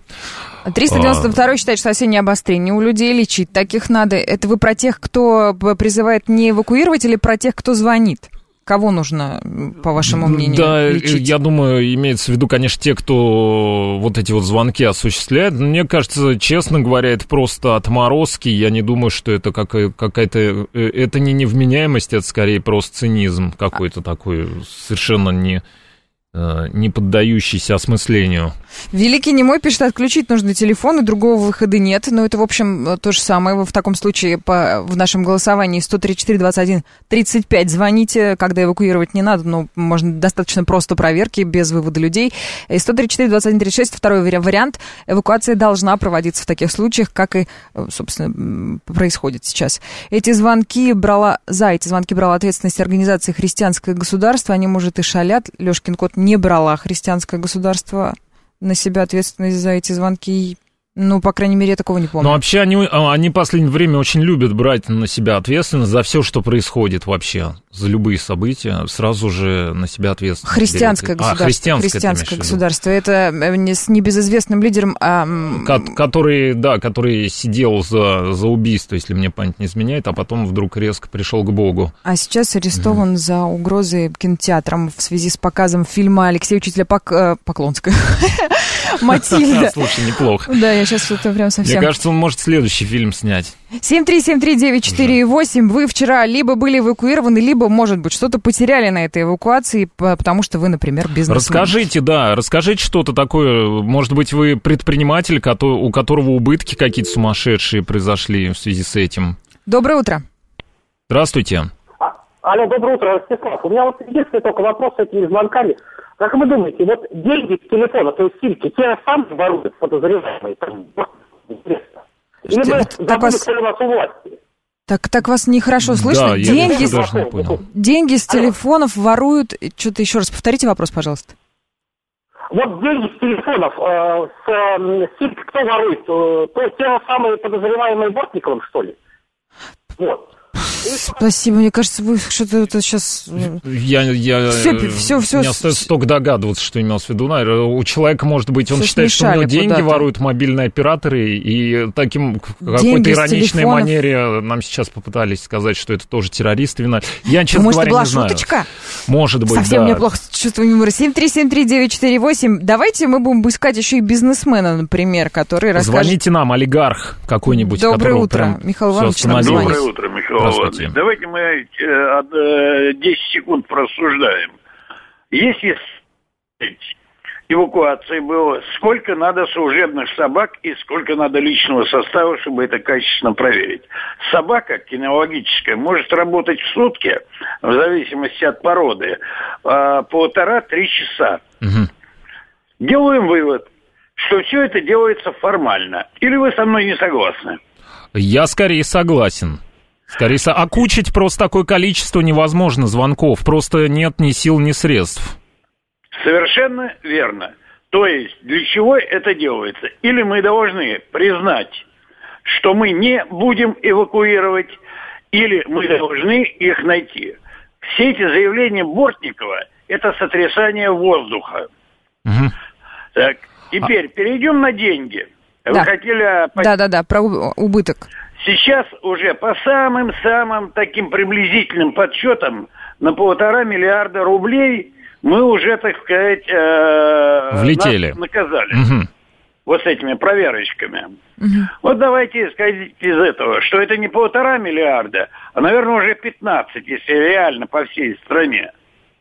B: 392 считает, что осеннее обострение у людей, лечить таких надо. Это вы про тех, кто призывает не эвакуировать, или про тех, кто звонит? Кого нужно, по вашему мнению, лечить?
A: Я думаю, имеется в виду, конечно, те, кто вот эти вот звонки осуществляет. Мне кажется, честно говоря, это просто отморозки. Я не думаю, что это какая-то... Это не невменяемость, это скорее просто цинизм какой-то такой, совершенно не поддающийся осмыслению.
B: Великий немой пишет, отключить нужно телефон, и другого выхода нет. Но это, в общем, то же самое. Вы в таком случае в нашем голосовании 134, 21, 35 звоните, когда эвакуировать не надо. Но можно достаточно просто проверки, без вывода людей. И 134, 21, 36, второй вариант. Эвакуация должна проводиться в таких случаях, как и, собственно, происходит сейчас. Эти звонки брала ответственность организации «Христианское государство». Они, может, и шалят. Лёшкин кот не брала «Христианское государство» на себя ответственность за эти звонки. Ну, по крайней мере, я такого не помню.
A: Но вообще они в последнее время очень любят брать на себя ответственность за все, что происходит вообще. За любые события сразу же на себя ответственность.
B: Христианское государство. Христианское государство. Это с небезызвестным лидером...
A: Который сидел за убийство, если мне память не изменяет, а потом вдруг резко пришел к Богу.
B: А сейчас арестован за угрозы кинотеатрам в связи с показом фильма Алексея Учителя Поклонского. Матильда.
A: Слушай, неплохо.
B: Да, я сейчас это прям совсем...
A: Мне кажется, он может следующий фильм снять.
B: 7373948. Вы вчера либо были эвакуированы, либо, может быть, что-то потеряли на этой эвакуации, потому что вы, например, бизнесмен.
A: Расскажите что-то такое. Может быть, вы предприниматель, у которого убытки какие-то сумасшедшие произошли в связи с этим.
B: Доброе утро.
A: Здравствуйте.
F: Алло, доброе утро, Ростислав. У меня вот единственный только вопрос с этими звонками. Как вы думаете, вот деньги с телефона, то есть симки, те сами воруют подозреваемые? Интересно. Или мы забыли, кто у нас у власти?
B: Так вас нехорошо слышно.
A: Да,
B: деньги,
A: даже не понял.
B: Деньги с телефонов воруют. Что-то еще раз повторите вопрос, пожалуйста.
F: Вот деньги с телефонов, с симки кто ворует? То есть те же самые подозреваемые Бортниковым, что ли? Вот.
B: Спасибо, мне кажется, вы что-то сейчас...
A: Мне остается только догадываться, что имелось в виду. У человека, может быть, он считает, что у него деньги воруют мобильные операторы, и таким в какой-то ироничной манере нам сейчас попытались сказать, что это тоже террористы вина. Я, честно говоря, не знаю.
B: Может, это была шуточка?
A: Может быть,
B: совсем неплохо. чувством юмора. 7373948. Давайте мы будем искать еще и бизнесмена, например, который расскажет...
A: Звоните нам, олигарх какой-нибудь.
B: Доброе утро, Михаил Иванович.
G: Доброе утро, Михаил Иванович. Давайте мы 10 секунд прорассуждаем. Если эвакуации было, сколько надо служебных собак и сколько надо личного состава, чтобы это качественно проверить. Собака кинологическая может работать в сутки, в зависимости от породы, 1,5-3 часа. Угу. Делаем вывод, что все это делается формально. Или вы со мной не согласны?
A: Я скорее согласен. Окучить просто такое количество невозможно звонков. Просто нет ни сил, ни средств.
G: Совершенно верно. То есть, для чего это делается? Или мы должны признать, что мы не будем эвакуировать, или мы должны их найти. Все эти заявления Бортникова – это сотрясание воздуха. Угу. Так, теперь перейдем на деньги. Вы хотели...
B: Да, про убыток.
G: Сейчас уже по самым таким приблизительным подсчетам на 1,5 миллиарда рублей мы уже, так сказать,
A: влетели.
G: Нас наказали. Угу. Вот с этими проверочками. Угу. Вот давайте исходить из этого, что это не 1,5 миллиарда, а, наверное, уже 15, если реально по всей стране.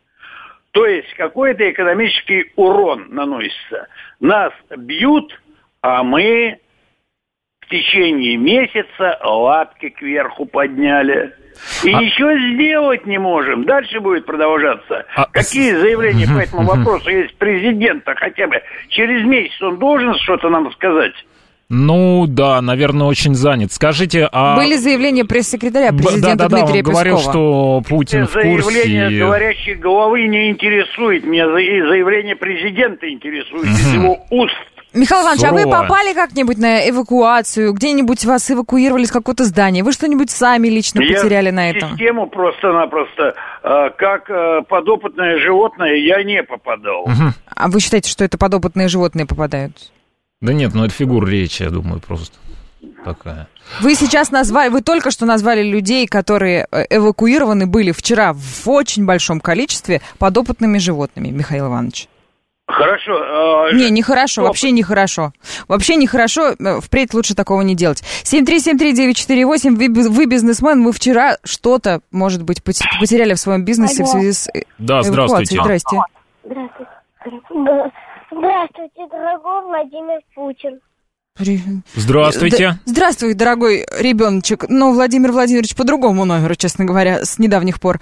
G: То есть какой-то экономический урон наносится. Нас бьют, а мы в течение месяца лапки кверху подняли. И ничего сделать не можем. Дальше будет продолжаться. Какие заявления по этому вопросу есть президента хотя бы? Через месяц он должен что-то нам сказать?
A: Ну, да, наверное, очень занят. Скажите,
B: Были заявления пресс-секретаря президента Дмитрия Пескова.
A: Он говорил, что Путин в курсе.
G: Заявление говорящей головы не интересует меня. Заявление президента интересует из его уст.
B: Михаил Иванович, а вы попали как-нибудь на эвакуацию? Где-нибудь вас эвакуировали с какого-то здания? Вы что-нибудь сами лично потеряли на этом?
G: Я в систему просто-напросто, как подопытное животное, я не попадал.
B: Угу. А вы считаете, что это подопытные животные попадают?
A: Да нет, это фигура речи, я думаю, просто такая.
B: Вы только что назвали людей, которые эвакуированы были вчера в очень большом количестве подопытными животными, Михаил Иванович.
G: Хорошо.
B: Нехорошо, вообще нехорошо. Вообще нехорошо, впредь лучше такого не делать. 7373948, вы бизнесмен, вы вчера что-то, может быть, потеряли в своем бизнесе в связи с эвакуацией. Здрасте.
H: Здравствуйте, дорогой Владимир Путин.
A: Здравствуйте.
B: Здравствуй, дорогой ребеночек. Но Владимир Владимирович по другому номеру, честно говоря, с недавних пор.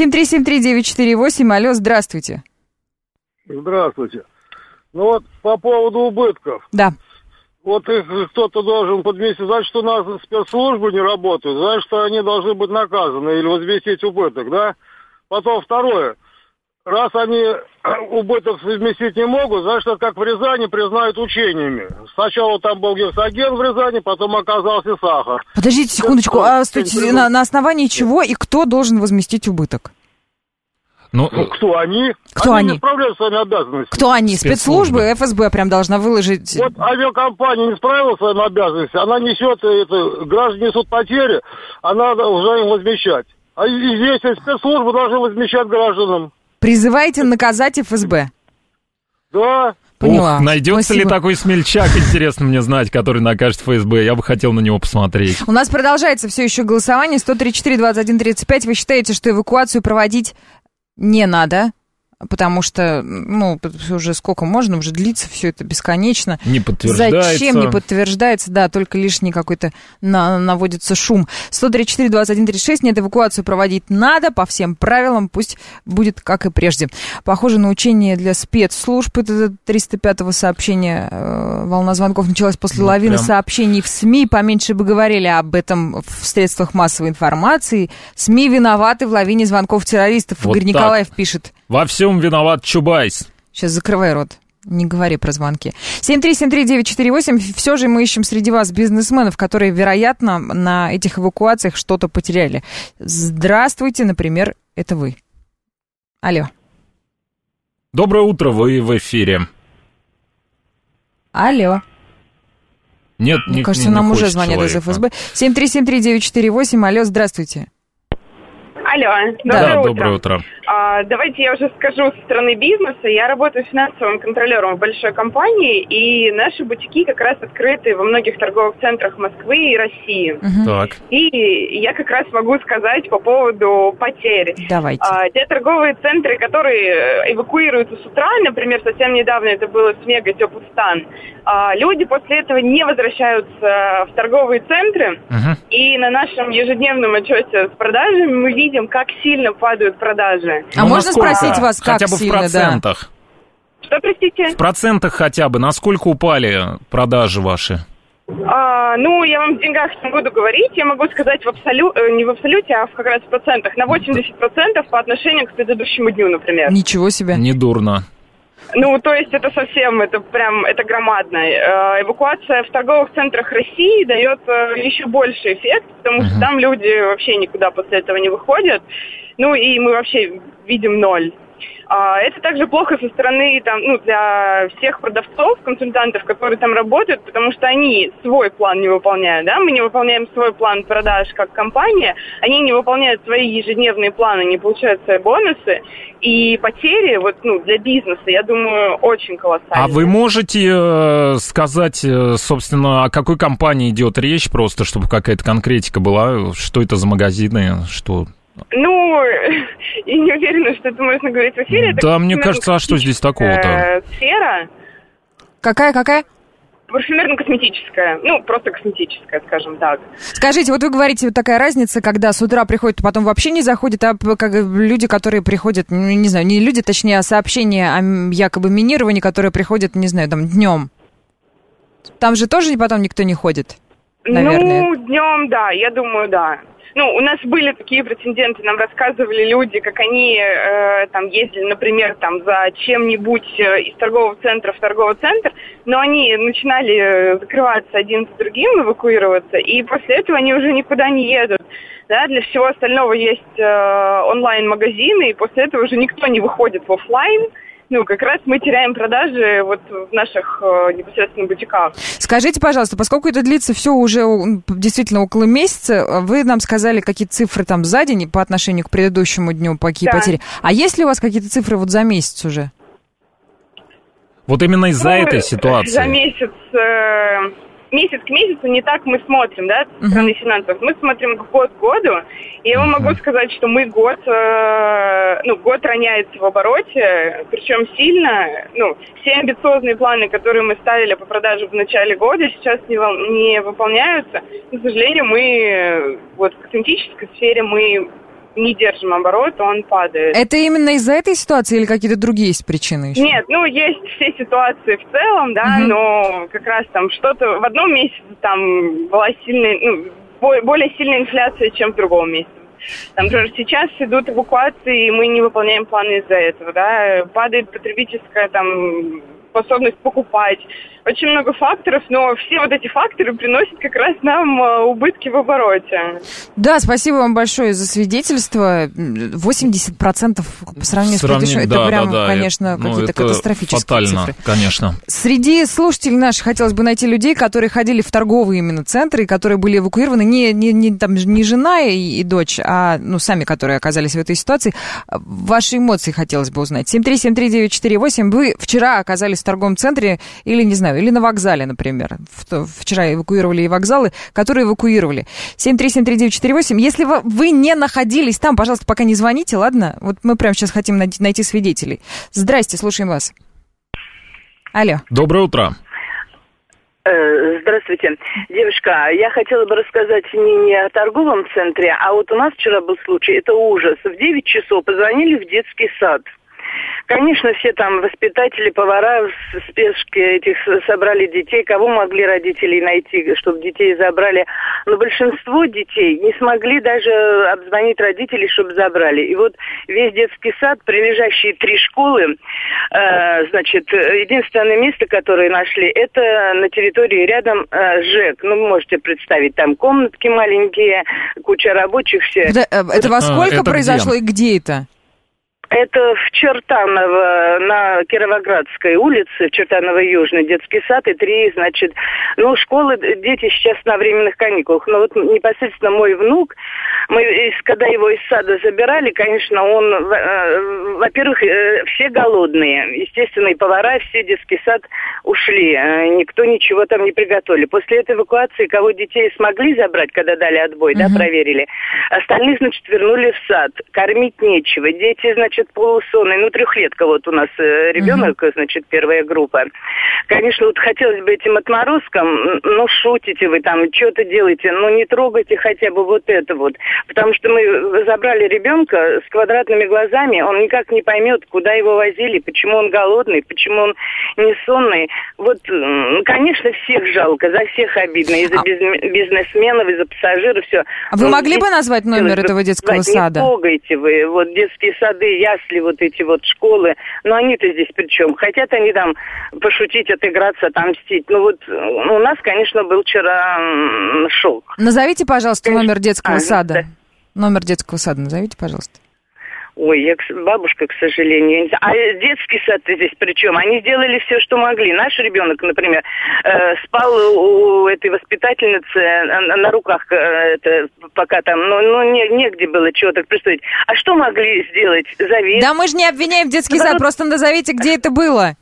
B: 7373948, алло, здравствуйте.
I: Здравствуйте. Ну вот по поводу убытков.
B: Да.
I: Вот их кто-то должен подвести, значит, что у нас спецслужбы не работают, значит, что они должны быть наказаны или возместить убыток, да? Потом второе. Раз они убыток совместить не могут, значит, это как в Рязани признают учениями. Сначала там был гексоген в Рязани, потом оказался сахар.
B: Подождите секундочку, стойте, на основании чего и кто должен возместить убыток?
I: Кто они?
B: Кто они?
I: Не справляются с своими обязанностями.
B: Кто они? Спецслужбы? ФСБ прям должна выложить.
I: Вот авиакомпания не справилась с своими обязанностями, она несет, граждане несут потери, она должна им возмещать. А здесь спецслужбы должны возмещать гражданам.
B: Призываете наказать ФСБ?
I: Да.
B: Поняла.
A: Найдется ли такой смельчак, интересно мне знать, который накажет ФСБ? Я бы хотел на него посмотреть.
B: У нас продолжается все еще голосование. 134-21-35. Вы считаете, что эвакуацию проводить не надо? Потому что, уже сколько можно, уже длится все это бесконечно.
A: Не подтверждается.
B: Зачем не подтверждается? Да, только лишний какой-то наводится шум. 134-21-36, нет, эвакуацию проводить надо по всем правилам, пусть будет как и прежде. Похоже на учение для спецслужб. Это 305-го сообщения. Волна звонков началась после лавины сообщений в СМИ. Поменьше бы говорили об этом в средствах массовой информации. СМИ виноваты в лавине звонков террористов. Вот Игорь Николаев пишет.
A: Во всем виноват Чубайс.
B: Сейчас закрывай рот. Не говори про звонки. 7373948. Все же мы ищем среди вас бизнесменов, которые, вероятно, на этих эвакуациях что-то потеряли. Здравствуйте, например, это вы. Алло.
A: Доброе утро, вы в эфире.
B: Алло.
A: Нет,
B: мне кажется, нам уже звонят из ФСБ. 7373948. Алло, здравствуйте.
J: Алло,
A: доброе утро.
J: Давайте я уже скажу со стороны бизнеса. Я работаю финансовым контролером в большой компании, и наши бутики как раз открыты во многих торговых центрах Москвы и России.
A: Так.
J: И я как раз могу сказать по поводу потерь.
B: Давайте.
J: Те торговые центры, которые эвакуируются с утра, например, совсем недавно это было с Мега Тёпустан, люди после этого не возвращаются в торговые центры, и на нашем ежедневном отчете с продажами мы видим, как сильно падают продажи.
B: А можно спросить вас, как
A: хотя бы
B: сильно,
A: в процентах?
J: Да? Что, простите?
A: В процентах хотя бы. Насколько упали продажи ваши?
J: Я вам в деньгах не буду говорить. Я могу сказать не в абсолюте, а как раз в процентах. На 80% по отношению к предыдущему дню, например.
B: Ничего себе.
A: Недурно.
J: То есть это совсем, это громадно. Эвакуация в торговых центрах России дает еще больший эффект, потому что там люди вообще никуда после этого не выходят. И мы вообще видим ноль. Это также плохо со стороны для всех продавцов, консультантов, которые там работают, потому что они свой план не выполняют. Да? Мы не выполняем свой план продаж как компания, они не выполняют свои ежедневные планы, не получают свои бонусы. И потери для бизнеса, я думаю, очень колоссальные.
A: А вы можете сказать, собственно, о какой компании идет речь, просто чтобы какая-то конкретика была? Что это за магазины? Что...
J: Я не уверена, что это можно говорить в эфире.
A: Да, мне кажется, а что здесь такого-то?
J: Сфера.
B: Какая?
J: Парфюмерно-косметическая. Просто косметическая, скажем так.
B: Скажите, вот вы говорите, вот такая разница, когда с утра приходят, потом вообще не заходят, а люди, которые приходят, не знаю, не люди, точнее, а сообщения о якобы минировании, которые приходят, не знаю, днем. Там же тоже потом никто не ходит, наверное.
J: Днем, да, я думаю, да. У нас были такие прецеденты, нам рассказывали люди, как они ездили, например, за чем-нибудь из торгового центра в торговый центр, но они начинали закрываться один за другим, эвакуироваться, и после этого они уже никуда не едут. Да, для всего остального есть онлайн-магазины, и после этого уже никто не выходит в офлайн. Как раз мы теряем продажи в наших непосредственно бутиках.
B: Скажите, пожалуйста, поскольку это длится все уже действительно около месяца, вы нам сказали какие-то цифры за день по отношению к предыдущему дню, какие потери. А есть ли у вас какие-то цифры за месяц уже?
A: Вот именно из-за этой ситуации.
J: За месяц к месяцу не так мы смотрим, да, со стороны финансов. Мы смотрим год к году, и я вам могу сказать, что мы год роняется в обороте, причем сильно. Все амбициозные планы, которые мы ставили по продаже в начале года, сейчас не выполняются. К сожалению, мы в косметической сфере мы не держим оборот, он падает.
B: Это именно из-за этой ситуации или какие-то другие есть причины еще?
J: Нет, есть все ситуации в целом, да, но как раз что-то в одном месяце была более сильная инфляция, чем в другом месяце. Например, сейчас идут эвакуации, и мы не выполняем планы из-за этого, да, падает потребительская способность покупать. Очень много факторов, но все эти факторы приносят как раз нам убытки в обороте.
B: Да, спасибо вам большое за свидетельство. 80% по сравнению с предыдущим, это прям, конечно, какие-то катастрофические
A: фатально,
B: цифры.
A: Конечно.
B: Среди слушателей наших хотелось бы найти людей, которые ходили в торговые именно центры, которые были эвакуированы, не жена и дочь, а сами, которые оказались в этой ситуации. Ваши эмоции хотелось бы узнать. 7373948. Вы вчера оказались в торговом центре или, не знаю, или на вокзале, например. Вчера эвакуировали и вокзалы, которые эвакуировали. 7373948. Если вы не находились там, пожалуйста, пока не звоните, ладно? Мы прямо сейчас хотим найти свидетелей. Здрасте, слушаем вас. Алло.
A: Доброе утро.
K: Здравствуйте. Девушка, я хотела бы рассказать не о торговом центре, а у нас вчера был случай, это ужас. В 9 часов позвонили в детский сад. Конечно, все воспитатели, повара в спешке собрали детей, кого могли родителей найти, чтобы детей забрали. Но большинство детей не смогли даже обзвонить родителей, чтобы забрали. И весь детский сад, прилежащие 3 школы, единственное место, которое нашли, это на территории рядом ЖЭК. Вы можете представить, там комнатки маленькие, куча рабочих, все.
B: Это во сколько произошло и где это?
K: Это в Чертаново, на Кировоградской улице, в Чертаново-Южный детский сад, и 3, значит, школы, дети сейчас на временных каникулах. Но вот непосредственно мой внук, когда его из сада забирали, конечно, он, во-первых, все голодные. Естественно, и повара, все детский сад ушли. Никто ничего там не приготовили. После этой эвакуации, кого детей смогли забрать, когда дали отбой, проверили, остальных, значит, вернули в сад. Кормить нечего. Дети, значит, полусонные, 3-летка вот у нас ребенок, значит, первая группа. Конечно, вот хотелось бы этим отморозкам, шутите вы там, что-то делаете, не трогайте хотя бы вот это вот. Потому что мы забрали ребенка с квадратными глазами, он никак не поймет, куда его возили, почему он голодный, почему он не сонный. Вот, конечно, всех жалко, за всех обидно, и за бизнесменов, и за пассажиров, все.
B: А вы могли бы назвать номер этого детского сада?
K: Не трогайте вы, вот детские сады, ясли, вот эти вот школы, они-то здесь при чем? Хотят они там пошутить, отыграться, отомстить. У нас, конечно, был вчера шок.
B: Назовите, пожалуйста, номер детского сада. Да. Номер детского сада назовите, пожалуйста.
K: Ой, бабушка, к сожалению, не знаю. А детский сад-то здесь при чем? Они сделали все, что могли. Наш ребенок, например, спал у этой воспитательницы на руках, пока там, негде было чего-то представить. А что могли сделать? Завес?
B: Да мы же не обвиняем детский сад, просто назовите, где это было.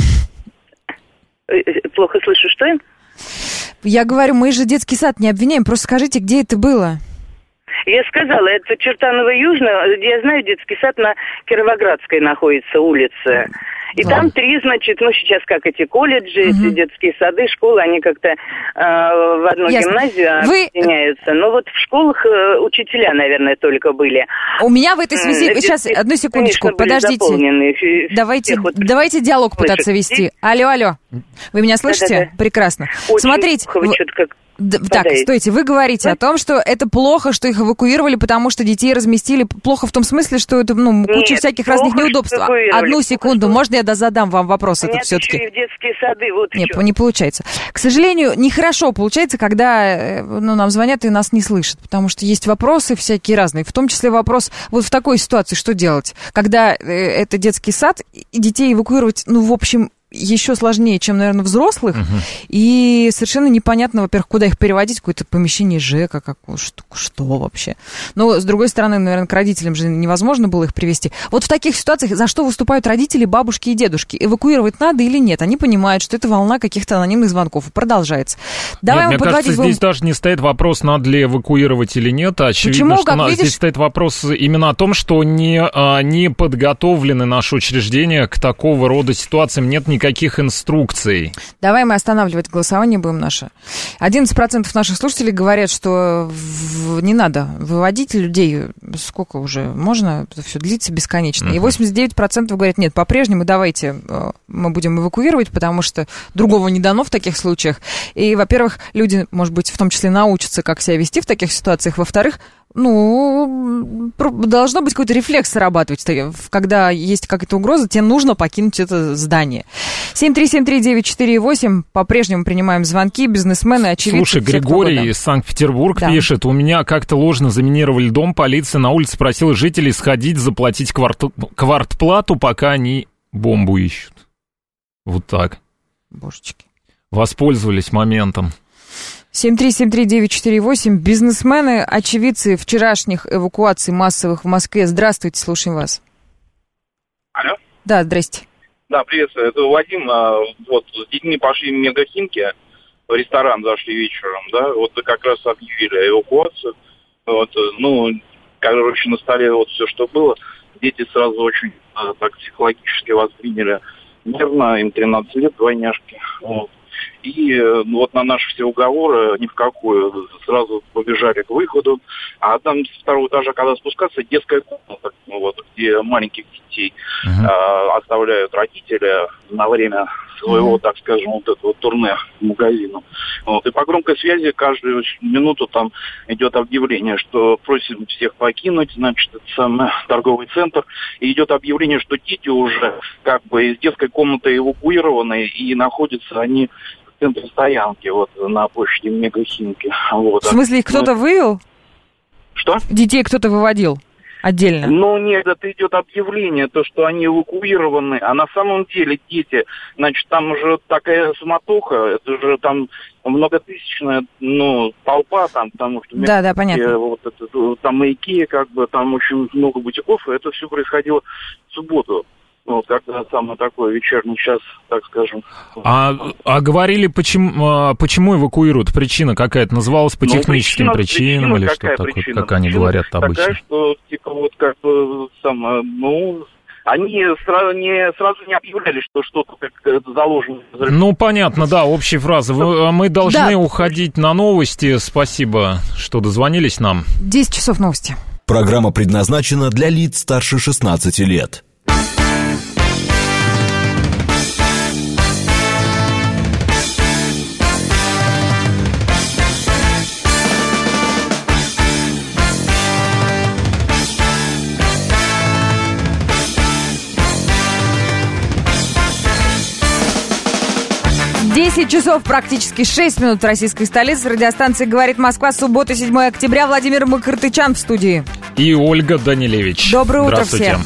K: Плохо слышу, что?
B: Я говорю, мы же детский сад не обвиняем, просто скажите, где это было.
K: Я сказала, это Чертаново-Южный, где я знаю, детский сад на Кировоградской находится улице. И там 3, значит, сейчас как эти колледжи, эти детские сады, школы, они как-то в одну гимназию объединяются. Но вот в школах учителя, наверное, только были.
B: У меня в этой связи... Сейчас, одну секундочку, подождите. Давайте диалог пытаться вести. Алло. Вы меня слышите? Да. Прекрасно.
K: Очень
B: смотрите. Так, стойте, вы говорите о том, что это плохо, что их эвакуировали, потому что детей разместили. Плохо в том смысле, что это куча всяких разных неудобств. Одну секунду, можно я задам вам вопрос этот все-таки?
K: В детские сады, вот
B: Нет, не получается. К сожалению, нехорошо получается, когда нам звонят и нас не слышат, потому что есть вопросы всякие разные, в том числе вопрос вот в такой ситуации, что делать, когда это детский сад, и детей эвакуировать, в общем, еще сложнее, чем, наверное, взрослых, и совершенно непонятно, во-первых, куда их переводить, какое-то помещение ЖЭКа, что вообще. Но, с другой стороны, наверное, к родителям же невозможно было их привести. Вот в таких ситуациях за что выступают родители, бабушки и дедушки? Эвакуировать надо или нет? Они понимают, что это волна каких-то анонимных звонков, и продолжается.
A: Мне кажется, здесь даже не стоит вопрос, надо ли эвакуировать или нет. Очевидно, что здесь стоит вопрос именно о том, что не подготовлены наши учреждения к такого рода ситуациям, нет никаких инструкций.
B: Давай мы останавливать голосование будем наше. 11% наших слушателей говорят, что не надо выводить людей. Сколько уже можно? Это все длится бесконечно. И 89% говорят, нет, по-прежнему давайте мы будем эвакуировать, потому что другого не дано в таких случаях. И, во-первых, люди, может быть, в том числе научатся, как себя вести в таких ситуациях. Во-вторых, должно быть какой-то рефлекс срабатывать. Когда есть какая-то угроза, тебе нужно покинуть это здание. 7373948. По-прежнему принимаем звонки. Бизнесмены, очевидцы.
A: Слушай, Григорий из Санкт-Петербурга пишет. У меня как-то ложно заминировали дом. Полиция на улице просила жителей сходить, заплатить квартплату, пока они бомбу ищут. Вот так.
B: Божечки.
A: Воспользовались моментом.
B: 7373948. Бизнесмены, очевидцы вчерашних эвакуаций массовых в Москве. Здравствуйте, слушаем вас.
L: Алло?
B: Да, здрасте.
L: Да, приветствую. Это Вадим. Вот с детьми пошли в Мегахимки, в ресторан зашли вечером, да, вот как раз объявили эвакуацию. Вот, короче, на столе вот все, что было. Дети сразу очень так психологически восприняли нервно, им 13 лет, двойняшки. Вот. И вот на наши все уговоры ни в какую сразу побежали к выходу. А там с второго этажа, когда спускаться, детская комната, где маленьких детей оставляют родители на время своего, так скажем, вот этого турне в магазину. Вот. И по громкой связи каждую минуту там идет объявление, что просим всех покинуть, значит, это самый торговый центр. И идет объявление, что дети уже как бы из детской комнаты эвакуированы, и находятся они в центре стоянки, вот на площади Мегахимки. Вот.
B: В смысле, их кто-то вывел?
L: Что?
B: Детей кто-то выводил? Отдельно?
L: Ну, нет, это идет объявление, то, что они эвакуированы, а на самом деле дети, значит, там уже такая суматоха, это же там многотысячная, толпа там, потому что...
B: Да, понятно.
L: Вот это, там маяки, как бы, там очень много бутиков, и это все происходило в субботу. Вот, когда самый такой вечерний час, так скажем.
A: А говорили, почему эвакуируют? Причина какая-то называлась по техническим причинам или что такое? Как они говорят обычно?
L: Такая, что, типа, вот как бы, они сразу не объявляли, что что-то как заложено.
A: Ну, понятно, да, общие фразы. Мы должны уходить на новости. Спасибо, что дозвонились нам.
B: 10 часов новости.
M: Программа предназначена для лиц старше 16 лет.
B: 10 часов, практически 6 минут в российской столице. Радиостанция «Говорит Москва», суббота, 7 октября. Владимир Макартычан в студии.
A: И Ольга Данилевич.
B: Доброе утро всем.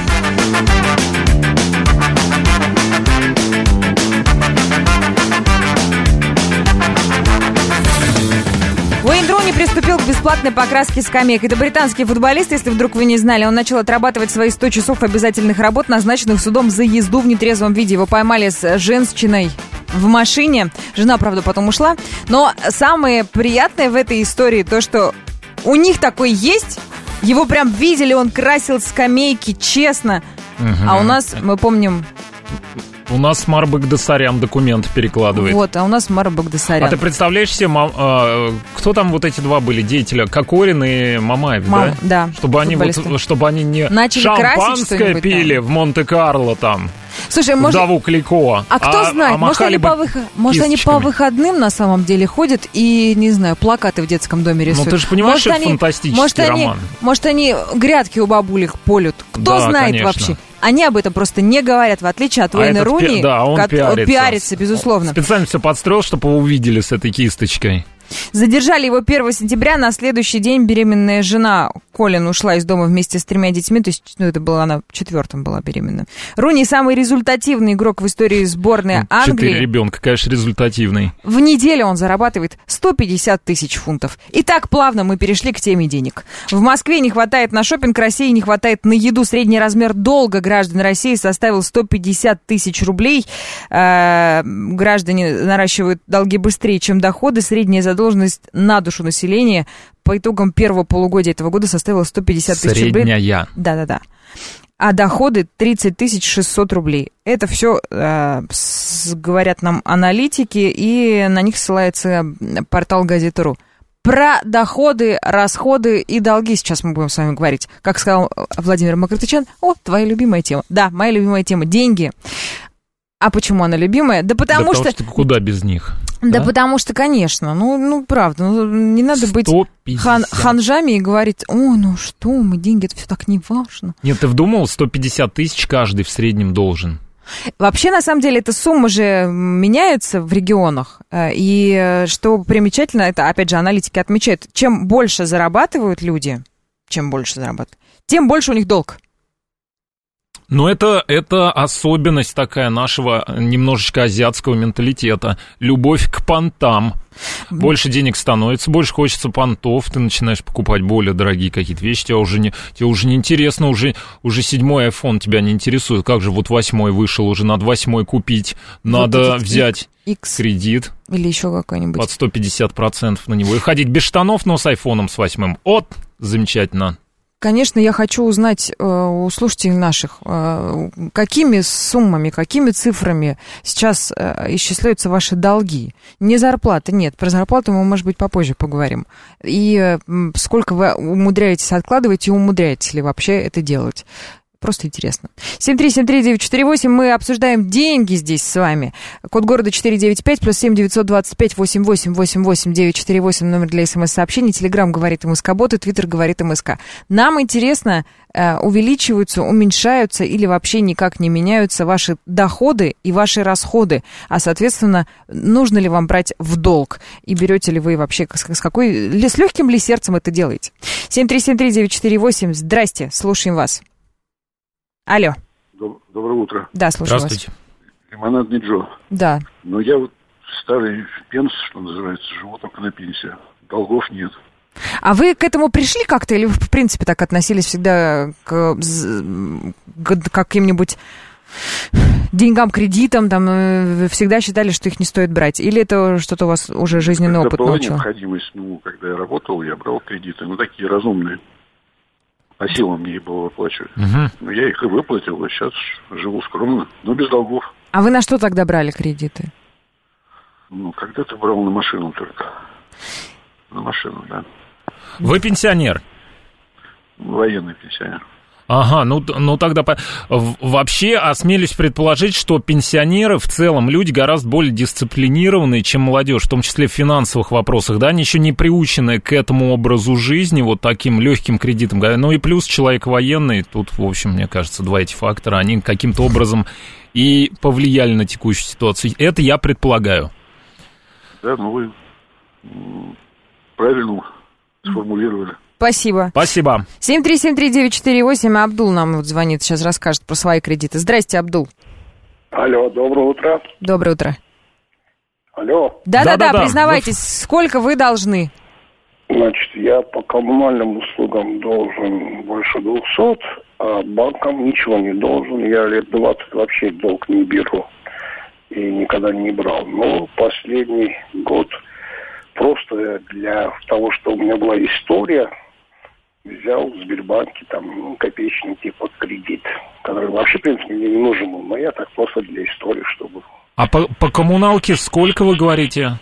B: Уэйн Руни приступил к бесплатной покраске скамеек. Это британский футболист, если вдруг вы не знали. Он начал отрабатывать свои 100 часов обязательных работ, назначенных судом за езду в нетрезвом виде. Его поймали с женщиной в машине. Жена, правда, потом ушла. Но самое приятное в этой истории то, что у них такой есть. Его прям видели, он красил скамейки, честно. А у нас, мы помним...
A: У нас Мар Багдасарян документы перекладывает.
B: Вот, а у нас Мар Багдасарян.
A: А ты представляешь себе, кто там вот эти два были деятеля? Кокорин и Мамаев,
B: да?
A: Чтобы они не
B: начали
A: шампанское пили в Монте-Карло там.
B: Слушай,
A: вдову Клико.
B: А кто знает, может, они по выходным на самом деле ходят и, не знаю, плакаты в детском доме рисуют.
A: Ну, ты же понимаешь, что это фантастический роман.
B: Может, они грядки у бабулек полют. Кто знает, конечно. Вообще. Они об этом просто не говорят, в отличие от Уэйна Руни.
A: Он
B: пиарится, безусловно.
A: Специально все подстроил, чтобы его увидели с этой кисточкой.
B: Задержали его 1 сентября. На следующий день беременная жена Колин ушла из дома вместе с 3 детьми. То есть, это была она 4-м была беременна. Руни самый результативный игрок в истории сборной Англии.
A: 4 ребенка, конечно, результативный.
B: В неделю он зарабатывает 150 тысяч фунтов. И так плавно мы перешли к теме денег. В Москве не хватает на шопинг, России не хватает на еду. Средний размер долга граждан России составил 150 тысяч рублей. Граждане наращивают долги быстрее, чем доходы. Средняя задолженность на душу населения по итогам первого полугодия этого года составила 150 тысяч рублей.
A: Средняя.
B: Да. А доходы 30 600 рублей. Это все, говорят нам аналитики, и на них ссылается портал Газета.ру. Про доходы, расходы и долги сейчас мы будем с вами говорить. Как сказал Владимир Макартычан, твоя любимая тема. Да, моя любимая тема – деньги. А почему она любимая? Да потому что
A: куда без них?
B: Да, потому что, конечно, правда, не надо быть ханжами и говорить, что мы, деньги, это все так не важно.
A: Нет, ты вдумал, 150 тысяч каждый в среднем должен.
B: Вообще, на самом деле, эта сумма же меняется в регионах. И что примечательно, это, опять же, аналитики отмечают, чем больше зарабатывают люди, тем больше у них долг.
A: Но это особенность такая нашего немножечко азиатского менталитета. Любовь к понтам. Больше денег становится, больше хочется понтов, ты начинаешь покупать более дорогие какие-то вещи, тебе уже не интересно, уже 7-й iPhone тебя не интересует. Как же 8-й вышел, уже надо 8-й купить, надо взять кредит.
B: Или еще какой-нибудь.
A: Под 150% на него. И ходить без штанов, но с iPhone, с 8-м. Замечательно.
B: Конечно, я хочу узнать у слушателей наших, какими суммами, какими цифрами сейчас исчисляются ваши долги. Не зарплата, нет, про зарплату мы, может быть, попозже поговорим. И сколько вы умудряетесь откладывать и умудряетесь ли вообще это делать. Просто интересно. 7373948. Мы обсуждаем деньги здесь с вами. Код города 495, плюс 7-925-88-88-948, номер для СМС-сообщений. Телеграм говорит МСК-бот, и Твиттер говорит МСК. Нам интересно, увеличиваются, уменьшаются или вообще никак не меняются ваши доходы и ваши расходы, а, соответственно, нужно ли вам брать в долг, и берете ли вы вообще, с легким ли сердцем это делаете? 7373948, здрасте, слушаем вас. Алло.
N: Доброе утро.
B: Да, слушаю вас.
N: Здравствуйте. Лимонадный Джо.
B: Да.
N: Но я вот старый пенс, что называется, живу только на пенсии. Долгов нет.
B: А вы к этому пришли как-то, или вы, в принципе, так относились всегда к каким-нибудь деньгам, кредитам, там, всегда считали, что их не стоит брать? Или это что-то у вас уже жизненный опыт научил?
N: Была необходимость, когда я работал, я брал кредиты, такие разумные. По силам мне было выплачивать. Но я их и выплатил, а сейчас живу скромно, но без долгов.
B: А вы на что тогда брали кредиты?
N: Когда-то брал на машину только. На машину, да.
A: Вы пенсионер?
N: Военный пенсионер.
A: Ага, тогда вообще осмелюсь предположить, что пенсионеры в целом люди гораздо более дисциплинированные, чем молодежь, в том числе в финансовых вопросах, да, они еще не приучены к этому образу жизни, вот таким легким кредитам. Ну и плюс человек военный, тут, в общем, мне кажется, два эти фактора, они каким-то образом и повлияли на текущую ситуацию. Это я предполагаю.
N: Да, вы правильно сформулировали.
B: Спасибо. 7373948. Абдул нам звонит, сейчас расскажет про свои кредиты. Здрасте, Абдул.
O: Алло, доброе утро.
B: Доброе утро.
O: Алло.
B: Да-да-да, признавайтесь, сколько вы должны?
O: Значит, я по коммунальным услугам должен больше 200, а банкам ничего не должен. Я лет 20 вообще долг не беру и никогда не брал. Но последний год просто для того, что у меня была история, взял в Сбербанке копеечный типа кредит, который вообще, в принципе, мне не нужен был, но я так просто для истории, чтобы...
A: А по коммуналке сколько вы говорите?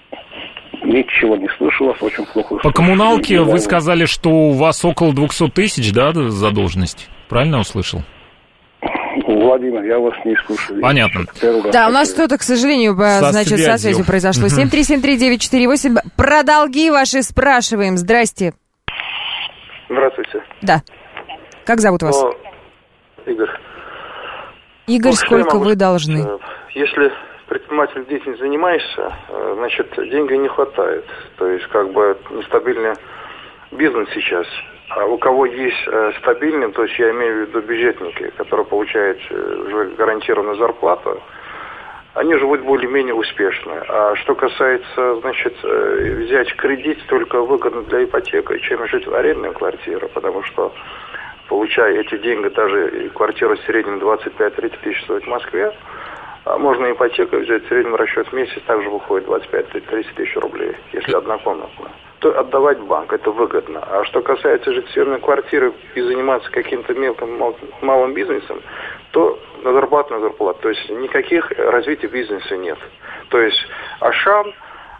O: Ничего не слышу, вас очень плохо слышу.
A: По коммуналке вы сказали, что у вас около 200 тысяч, да, задолженность? Правильно услышал?
O: Владимир, я вас не слушаю.
A: Понятно.
B: Да, у нас что-то, к сожалению, со связью произошло. 7373948. Про долги ваши спрашиваем. Здрасте.
P: Здравствуйте.
B: Да. Как зовут вас?
P: Игорь.
B: Игорь, сколько вы должны?
P: Если предприниматель деятельностью занимаешься, значит, денег не хватает. То есть, нестабильный бизнес сейчас. А у кого есть стабильный, то есть я имею в виду бюджетники, которые получают уже гарантированную зарплату, они живут более-менее успешно. А что касается, взять кредит только выгодно для ипотеки, чем жить в арендной квартире, потому что, получая эти деньги, даже квартира в среднем 25-30 тысяч стоит в Москве, а можно ипотеку взять, в среднем расчет в месяц также выходит 25-30 тысяч рублей, если однокомнатная. То отдавать в банк, это выгодно. А что касается жить в съемной квартире и заниматься каким-то мелким, малым бизнесом, то на зарплату. То есть никаких развития бизнеса нет. То есть Ашан,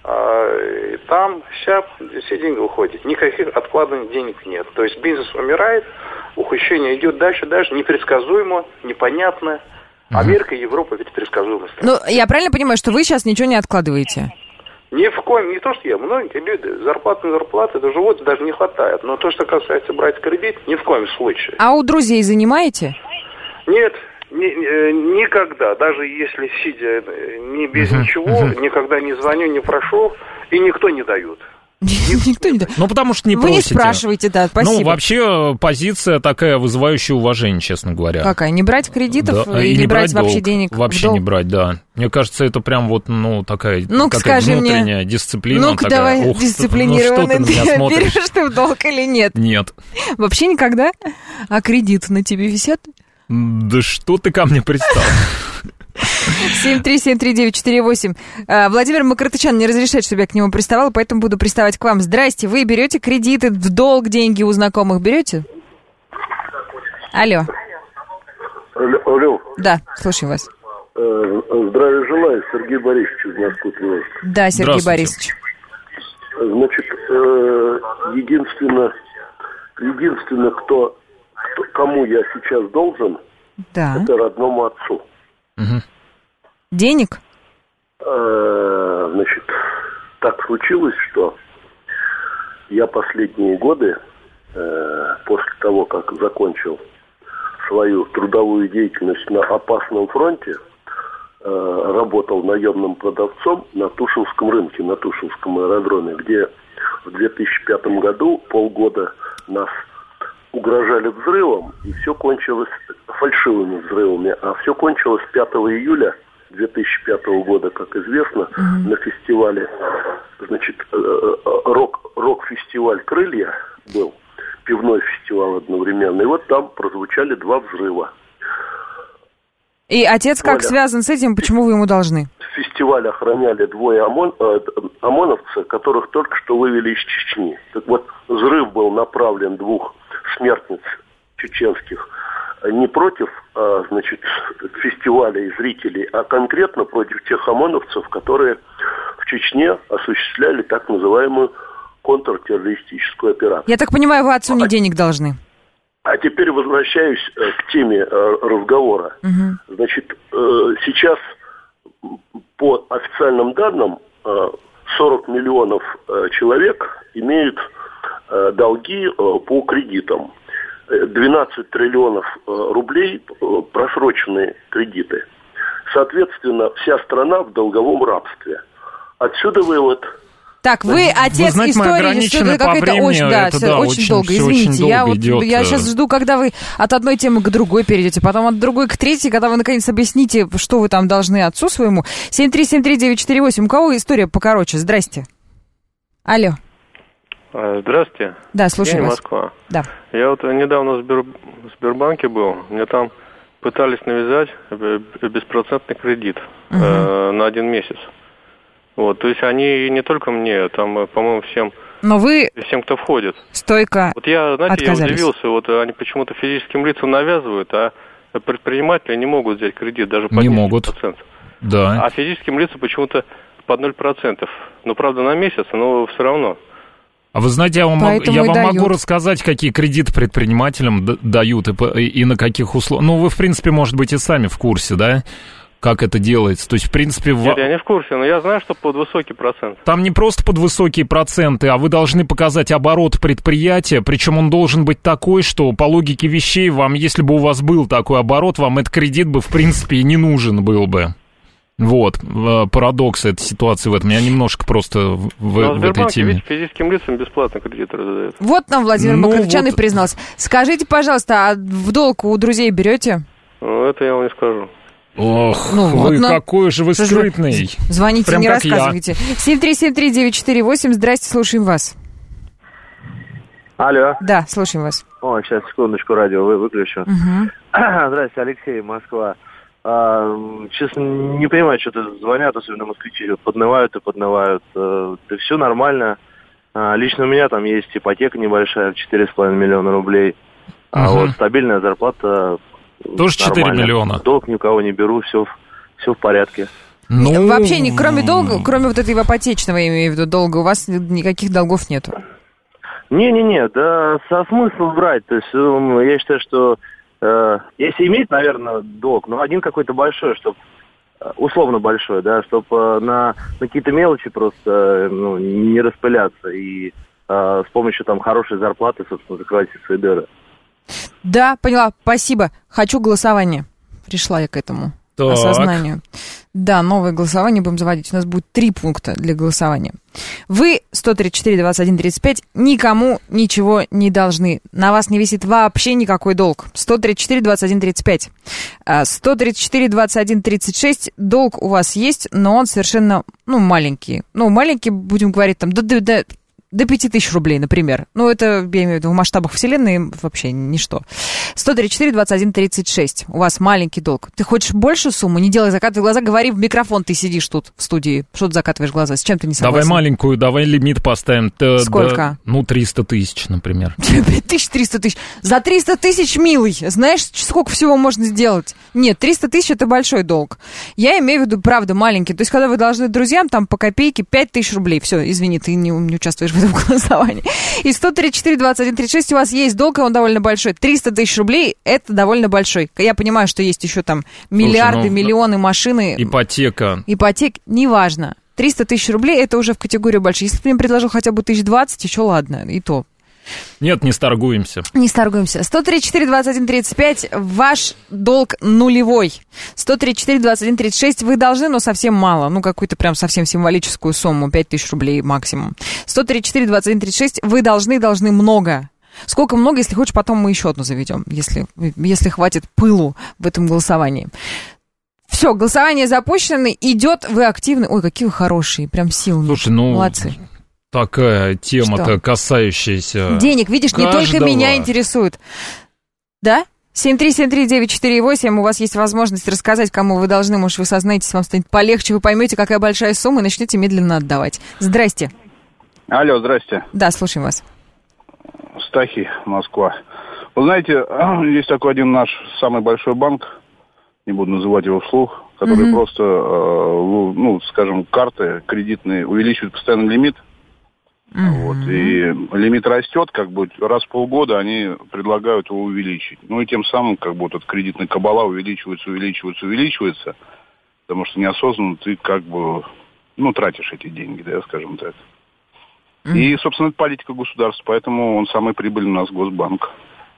P: там, сяп, все деньги уходят. Никаких откладываний денег нет. То есть бизнес умирает, ухудшение идет дальше, непредсказуемо, непонятно. Америка и Европа ведь предсказуемость.
B: Я правильно понимаю, что вы сейчас ничего не откладываете?
P: Ни в коем, не то, что я, многие люди, зарплаты, это живут, даже не хватает. Но то, что касается брать кредит, ни в коем случае.
B: А у друзей занимаете?
P: Нет, никогда. Даже если сидя не без ничего, никогда не звоню, не прошу, и никто не дает.
B: Никто не дает.
A: Потому что не
B: вы
A: просите.
B: Вы не спрашиваете, да, спасибо.
A: Вообще позиция такая, вызывающая уважение, честно говоря.
B: Какая? Не брать кредитов, да, и не брать вообще денег?
A: Вообще не брать, да. Мне кажется, это прям такая внутренняя дисциплина.
B: Ну-ка, давай, дисциплинированный,
A: ты
B: берешь ты в долг или нет?
A: Нет.
B: Вообще никогда? А кредиты на тебе висят?
A: Да что ты ко мне пристал?
B: 7373948. Владимир Макартычан не разрешает, чтобы я к нему приставала, поэтому буду приставать к вам. Здрасте, вы берете кредиты в долг, деньги у знакомых берете? Алло.
O: Алло.
B: Да, слушаю вас.
O: Здравия желаю, Сергей Борисович из Москвы.
B: Да, Сергей Борисович.
O: Значит, единственно, кому я сейчас должен, это родному отцу.
B: Угу. Денег?
O: Значит, так случилось, что я последние годы, после того, как закончил свою трудовую деятельность на опасном фронте, работал наемным продавцом на Тушинском рынке, на Тушинском аэродроме, где в 2005 году полгода нас угрожали взрывом, и все кончилось фальшивыми взрывами. А все кончилось 5 июля 2005 года, как известно, на фестивале, значит, рок-фестиваль «Крылья» был, пивной фестиваль одновременно, и вот там прозвучали 2 взрыва.
B: И отец как связан с этим, почему вы ему должны?
O: Фестиваль охраняли 2 ОМОНовца, которых только что вывели из Чечни. Так вот, взрыв был направлен 2 смертниц чеченских не против, значит, фестиваля и зрителей, а конкретно против тех ОМОНовцев, которые в Чечне осуществляли так называемую контртеррористическую операцию.
B: Я так понимаю, вы отцу не денег должны?
O: А теперь возвращаюсь к теме разговора. Угу. Значит, сейчас по официальным данным 40 миллионов человек имеют долги по кредитам. 12 триллионов рублей просроченные кредиты. Соответственно, вся страна в долговом рабстве. Отсюда вывод.
B: Так, вы отец истории, что-то какая-то очень долго. Извините, я сейчас жду, когда вы от одной темы к другой перейдете, потом от другой к третьей, когда вы наконец объясните, что вы там должны отцу своему. 7373948. У кого история покороче? Здрасте. Алло.
Q: Здравствуйте.
B: Да, слушаю вас.
Q: Москва.
B: Да.
Q: Я вот недавно в Сбербанке был, мне там пытались навязать беспроцентный кредит на 1 месяц. Вот, то есть они не только мне, там, по-моему, всем, кто входит.
B: Стойко
Q: вот я, знаете,
B: отказались.
Q: Я удивился, вот они почему-то физическим лицам навязывают, а предприниматели не могут взять кредит даже по 10%.
A: Не могут. Да.
Q: А физическим лицам почему-то под 0%. Ну, правда, на месяц, но все равно.
A: А вы знаете, я вам могу рассказать, какие кредиты предпринимателям дают и на каких условиях. Ну, вы, в принципе, может быть, и сами в курсе, да, как это делается. То есть, в принципе...
Q: Нет, я не в курсе, но я знаю, что под высокий процент.
A: Там не просто под высокие проценты, а вы должны показать оборот предприятия, причем он должен быть такой, что по логике вещей вам, если бы у вас был такой оборот, вам этот кредит бы, в принципе, и не нужен был бы. Вот, парадокс этой ситуации в этом. Я немножко просто в этой теме.
Q: Ведь физическим лицам бесплатно кредит раздают.
B: Вот нам Владимир Бакарчан и признался. Скажите, пожалуйста, а в долг у друзей берете?
Q: Ну, это я вам не скажу.
A: Ох, вы какой же вы скрытный.
B: Звоните, прям не рассказывайте. 7373948, здрасте, слушаем вас.
R: Алло.
B: Да, слушаем вас.
R: О, сейчас, секундочку, радио выключу.
B: Угу.
R: Здрасте, Алексей, Москва. Честно, не понимаю, что-то звонят, особенно москвичи, поднывают. Да все нормально. Лично у меня там есть ипотека небольшая, 4,5 миллиона рублей. А вот стабильная зарплата
A: тоже 4
R: нормально.
A: Миллиона.
R: Долг ни у кого не беру, все в порядке.
B: Ну... Вообще, кроме долга, кроме вот этого ипотечного, я имею в виду, долга, у вас никаких долгов нету?
R: Не-не-не, да со смыслом брать. То есть я считаю, что если иметь, наверное, долг, но один какой-то большой, чтобы условно большой, да, чтобы на какие-то мелочи просто не распыляться и с помощью там хорошей зарплаты, собственно, закрывать все свои дыры.
B: Да, поняла, спасибо. Хочу голосование. Пришла я к этому осознанию. Да, новое голосование будем заводить. У нас будет 3 пункта для голосования. Вы, 134-21-35, никому ничего не должны. На вас не висит вообще никакой долг. 134-21-35. 134-21-36. Долг у вас есть, но он совершенно, маленький. Маленький, будем говорить, там, до 5000 рублей, например. Это, я имею в виду, в масштабах вселенной вообще ничто. 134-21-36. У вас маленький долг. Ты хочешь большую сумму? Не делай, закатывай глаза, говори в микрофон. Ты сидишь тут в студии. Что ты закатываешь глаза? С чем ты не согласен?
A: Давай маленькую, давай лимит поставим.
B: Сколько?
A: 300 тысяч, например.
B: 300 тысяч. За 300 тысяч, милый. Знаешь, сколько всего можно сделать? Нет, 300 тысяч это большой долг. Я имею в виду, правда, маленький. То есть, когда вы должны друзьям там по копейке 5000 рублей. Все, извини, ты не участвуешь в в этом голосовании. И 134-21-36 у вас есть долг, и он довольно большой. 300 тысяч рублей – это довольно большой. Я понимаю, что есть еще там миллиарды, миллионы, машины.
A: Ипотека.
B: Ипотек, неважно. 300 тысяч рублей – это уже в категорию большой. Если бы ты мне предложил хотя бы 1020, еще ладно, и то.
A: Нет, не сторгуемся.
B: Не сторгуемся. 134-21-35, ваш долг нулевой. 134-21-36, вы должны, но совсем мало. Ну, какую-то прям совсем символическую сумму, 5000 рублей максимум. 134-21-36, вы должны много. Сколько много, если хочешь, потом мы еще одну заведем, если хватит пылу в этом голосовании. Все, голосование запущено, идет, вы активны. Ой, какие вы хорошие, прям силы.
A: Слушай, молодцы. Такая тема-то, что? Касающаяся
B: денег, видишь, каждого. Не только меня интересует. Да? 7373948, у вас есть возможность рассказать, кому вы должны, может, вы сознаетесь, вам станет полегче, вы поймете, какая большая сумма, и начнете медленно отдавать. Здрасте.
S: Алло, здрасте.
B: Да, слушаем вас.
S: Стахий, Москва. Вы знаете, есть такой один наш самый большой банк, не буду называть его вслух, который просто, скажем, карты кредитные увеличивают постоянно лимит. Вот, и лимит растет, как бы раз в полгода они предлагают его увеличить. Ну и тем самым, как бы вот эта кредитная кабала увеличивается, потому что неосознанно ты как бы, тратишь эти деньги, да, скажем так. И, собственно, это политика государства, поэтому он самый прибыльный у нас Госбанк.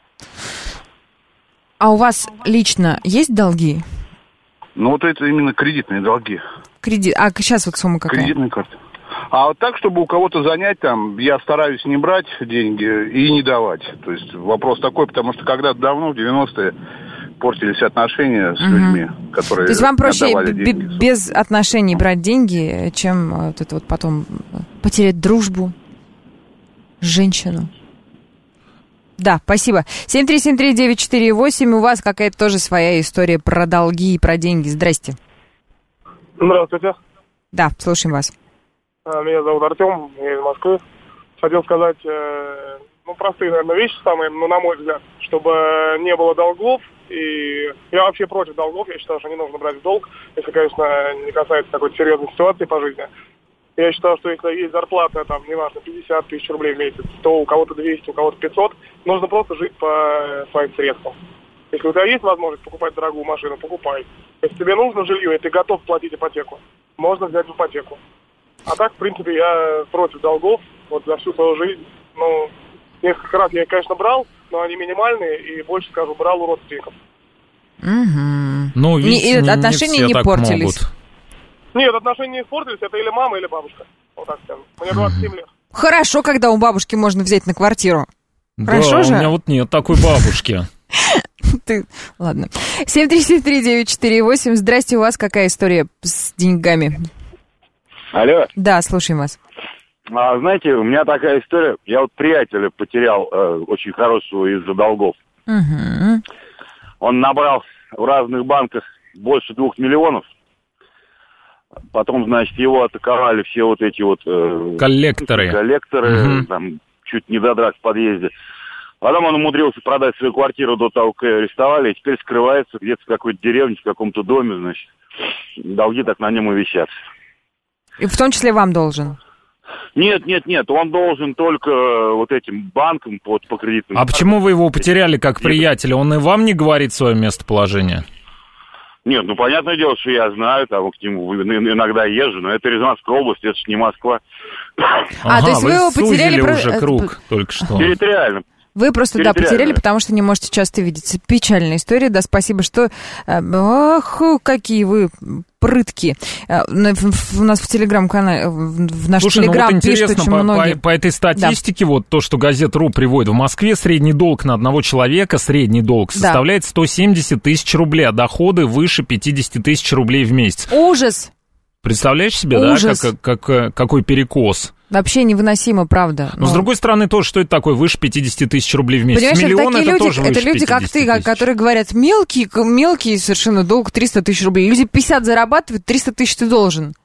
B: А у вас лично есть долги?
S: Ну вот это именно кредитные долги.
B: А сейчас вот сумма какая?
S: Кредитные карты. А вот так, чтобы у кого-то занять, там, я стараюсь не брать деньги и не давать. То есть вопрос такой, потому что когда-то давно, в 90-е, портились отношения с людьми, которые
B: то есть вам проще
S: деньги,
B: без отношений брать деньги, чем вот это вот потом потерять дружбу, женщину? Да, спасибо. 7373948, у вас какая-то тоже своя история про долги и про деньги. Здрасте.
T: Здравствуйте.
B: Да, слушаем вас.
T: Меня зовут Артем, я из Москвы. Хотел сказать, простые, наверное, вещи самые, на мой взгляд, чтобы не было долгов. И я вообще против долгов, я считаю, что не нужно брать в долг, если, конечно, не касается какой-то серьезной ситуации по жизни. Я считаю, что если есть зарплата, там, неважно, 50 тысяч рублей в месяц, то у кого-то 200, у кого-то 500, нужно просто жить по своим средствам. Если у тебя есть возможность покупать дорогую машину, покупай. Если тебе нужно жилье, и ты готов платить ипотеку, можно взять в ипотеку. А так, в принципе, я против долгов вот за всю свою жизнь. Несколько раз я их, конечно, брал, но они минимальные, и больше, скажу, брал у родственников.
A: Видите,
B: отношения не портились.
T: Нет, отношения не испортились, это или мама, или бабушка. Вот так скажем. Мне 27 лет.
B: Хорошо, когда у бабушки можно взять на квартиру. Хорошо же?
A: У меня вот нет такой бабушки.
B: Ладно. 7373948. Здрасте, у вас какая история с деньгами?
U: Алло.
B: Да, слушаем вас.
U: Знаете, у меня такая история. Я вот приятеля потерял очень хорошего из-за долгов. Он набрал в разных банках больше 2 миллионов. Потом, значит, его атаковали все вот эти вот...
A: коллекторы.
U: Там, чуть не додрать в подъезде. Потом он умудрился продать свою квартиру до того, как ее арестовали, и теперь скрывается где-то в какой-то деревне, в каком-то доме, значит. Долги так на нем и висят.
B: И в том числе вам должен?
U: Нет, он должен только вот этим банкам по кредитным...
A: А почему вы его потеряли как приятеля? Он и вам не говорит свое местоположение?
U: Нет, понятное дело, что я знаю, там к нему иногда езжу, но это Рязанская область, это же не Москва.
B: То есть вы его потеряли...
A: уже круг только что.
U: Территориально.
B: Вы просто, потеряли, потому что не можете часто видеть. Печальная история, да, спасибо, что... Ох, какие вы прытки. У нас в Телеграм-канале, в наш Телеграм пишут очень многие.
A: По этой статистике, вот то, что Газета.ру приводит, в Москве средний долг на одного человека, составляет 170 тысяч рублей, а доходы выше 50 тысяч рублей в месяц.
B: Ужас!
A: Представляешь себе,
B: ужас.
A: Да, какой перекос?
B: Вообще невыносимо, правда.
A: Но с другой стороны, тоже, что это такое, выше 50 тысяч рублей в месяц.
B: Понимаешь,
A: миллион это
B: люди,
A: тоже выше 50
B: это люди, как ты, которые говорят, мелкий совершенно долг 300 тысяч рублей. Люди 50 зарабатывают, 300 тысяч ты должен.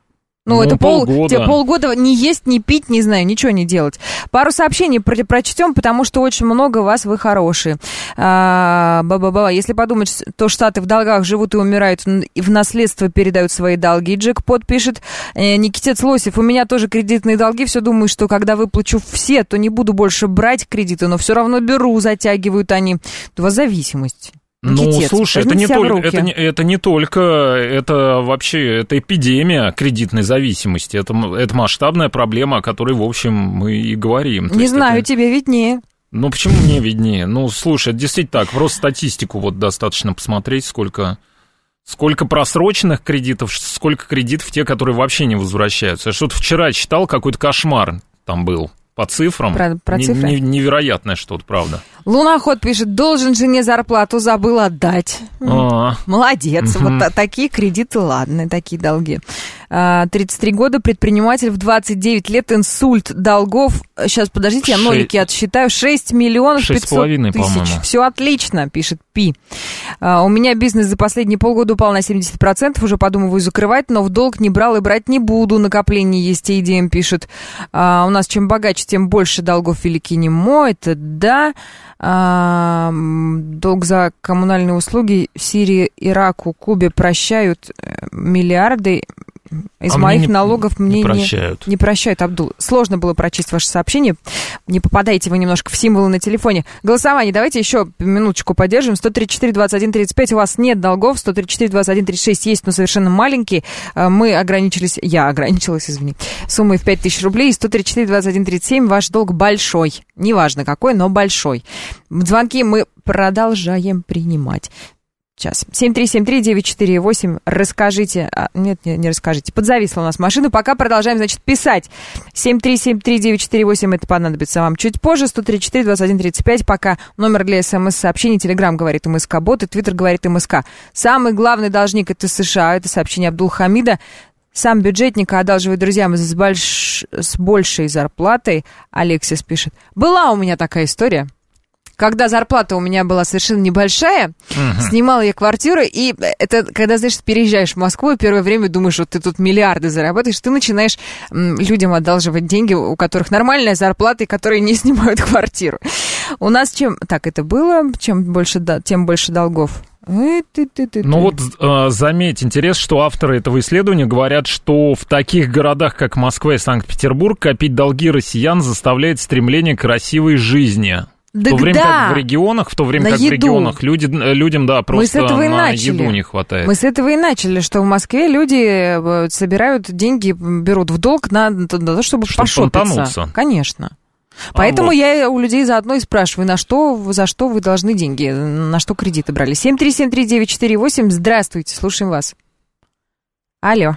B: Ну, это полгода не есть, не пить, не знаю, ничего не делать. Пару сообщений прочтем, потому что очень много вас, вы хорошие. Если подумать, то Штаты в долгах живут и умирают, и в наследство передают свои долги. Джекпот пишет. Никитец Лосев, у меня тоже кредитные долги, все думаю, что когда выплачу все, то не буду больше брать кредиты, но все равно беру, затягивают они. У вас зависимость.
A: Никитец, слушай, это не только, это вообще, это эпидемия кредитной зависимости, это масштабная проблема, о которой, в общем, мы и говорим.
B: Не знаю, тебе виднее.
A: Ну, почему мне виднее? Ну, слушай, это действительно так, просто статистику вот достаточно посмотреть, сколько просроченных кредитов, сколько кредитов те, которые вообще не возвращаются. Я что-то вчера читал, какой-то кошмар там был. По цифрам.
B: Про цифры?
A: Невероятное что-то, правда.
B: Луноход пишет, должен жене зарплату, забыл отдать. Молодец. Вот такие кредиты, ладно, такие долги. 33 года, предприниматель, в 29 лет, инсульт долгов. Сейчас, подождите, я нолики отсчитаю. 6 миллионов 500 тысяч. Все отлично, пишет Пи. У меня бизнес за последние полгода упал на 70%, уже подумываю закрывать, но в долг не брал и брать не буду. Накопление есть, EDM пишет. У нас чем богаче, тем больше долгов велики немо. Это да. Долг за коммунальные услуги в Сирии, Ираку, Кубе прощают миллиарды. Из моих налогов мне не прощают, Абдул. Сложно было прочесть ваше сообщение. Не попадаете вы немножко в символы на телефоне. Голосование давайте еще минуточку поддержим. 134-21-35. У вас нет долгов. 134-21-36 есть, но совершенно маленькие. Я ограничилась, извини, суммой в 5000 рублей. 134-21-37. Ваш долг большой. Неважно какой, но большой. Звонки мы продолжаем принимать. Сейчас. 7373948. Расскажите. Нет, не расскажите. Подзависла у нас машина. Пока продолжаем, значит, писать. 7373948. Это понадобится вам чуть позже. 134-21-35. Пока номер для СМС-сообщений. Телеграм говорит МСК-бот и Твиттер говорит МСК. Самый главный должник — это США. Это сообщение Абдул-Хамида. Сам бюджетник одалживает друзьям с большей зарплатой. Алексис пишет. Была у меня такая история. Когда зарплата у меня была совершенно небольшая, снимала я квартиру, и это, когда, знаешь, переезжаешь в Москву, и первое время думаешь, что ты тут миллиарды зарабатываешь, ты начинаешь людям одалживать деньги, у которых нормальная зарплата, и которые не снимают квартиру. У нас так это было, тем больше долгов.
A: Ну вот заметь, интересно, что авторы этого исследования говорят, что в таких городах, как Москва и Санкт-Петербург, копить долги россиян заставляет стремление к красивой жизни. В то время как в регионах людям, да, просто на еду не хватает.
B: Мы с этого и начали, что в Москве люди собирают деньги, берут в долг на то, чтобы пошопиться. Конечно. Поэтому я у людей заодно и спрашиваю, за что вы должны деньги, на что кредиты брали. 7373948, здравствуйте, слушаем вас. Алло.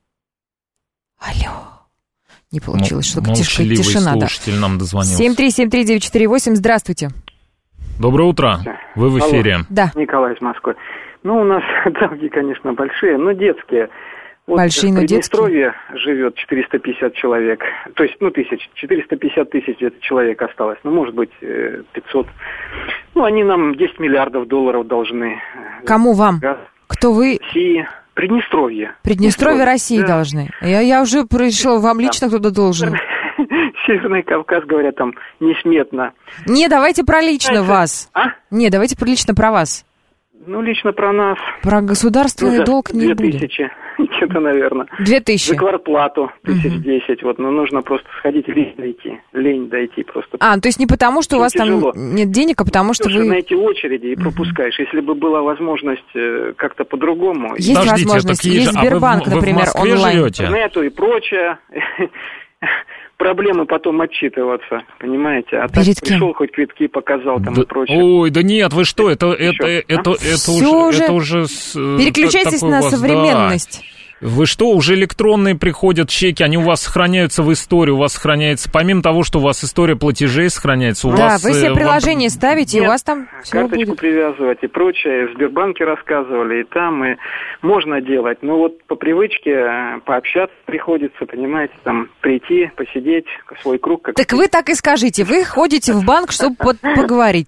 B: Не получилось, что тишина, да.
A: Слушатель нам дозвонился.
B: 7373948, здравствуйте.
A: Доброе утро, вы в эфире.
B: Алло. Да.
C: Николай из Москвы. Ну, у нас долги, конечно, большие, но детские. Вот
B: большие, но детские?
C: В Приднестровье живет 450 человек, то есть, 450 тысяч где-то человек осталось, может быть, 500. Они нам 10 миллиардов долларов должны.
B: Кому вам? Кто вы?
C: России. Приднестровье.
B: Приднестровье России должны. Я уже пришел, вам лично кто-то должен.
C: Северный Кавказ, говорят, там несметно.
B: Не, давайте про лично вас. Не, давайте лично про вас.
C: Лично про нас.
B: Про государственный долг не будет.
C: 2000, где-то, наверное.
B: 2000.
C: За квартплату 1010. Нужно просто сходить, лень дойти просто.
B: То есть не потому, что у вас тяжело. Там нет денег, а потому что вы...
C: на эти очереди и пропускаешь. Если бы была возможность как-то по-другому.
B: Есть возможность. Есть Сбербанк, например, онлайн.
A: Живете?
C: Интернету и прочее. Проблемы потом отчитываться, понимаете? А
B: перед
C: так пришел, хоть квитки показал там и прочее.
A: Ой, да нет, вы что, это уже...
B: Переключайтесь на современность.
A: Да. Вы что, уже электронные приходят чеки, они у вас сохраняются в истории, у вас сохраняется, помимо того, что у вас история платежей сохраняется, у вас...
B: Да, вы себе приложение ставите, и у вас там все
C: карточку
B: будет.
C: Привязывать и прочее, в Сбербанке рассказывали, и там, и можно делать, но вот по привычке пообщаться приходится, понимаете, там прийти, посидеть, свой круг.
B: Так вы так и скажите, вы ходите в банк, чтобы поговорить.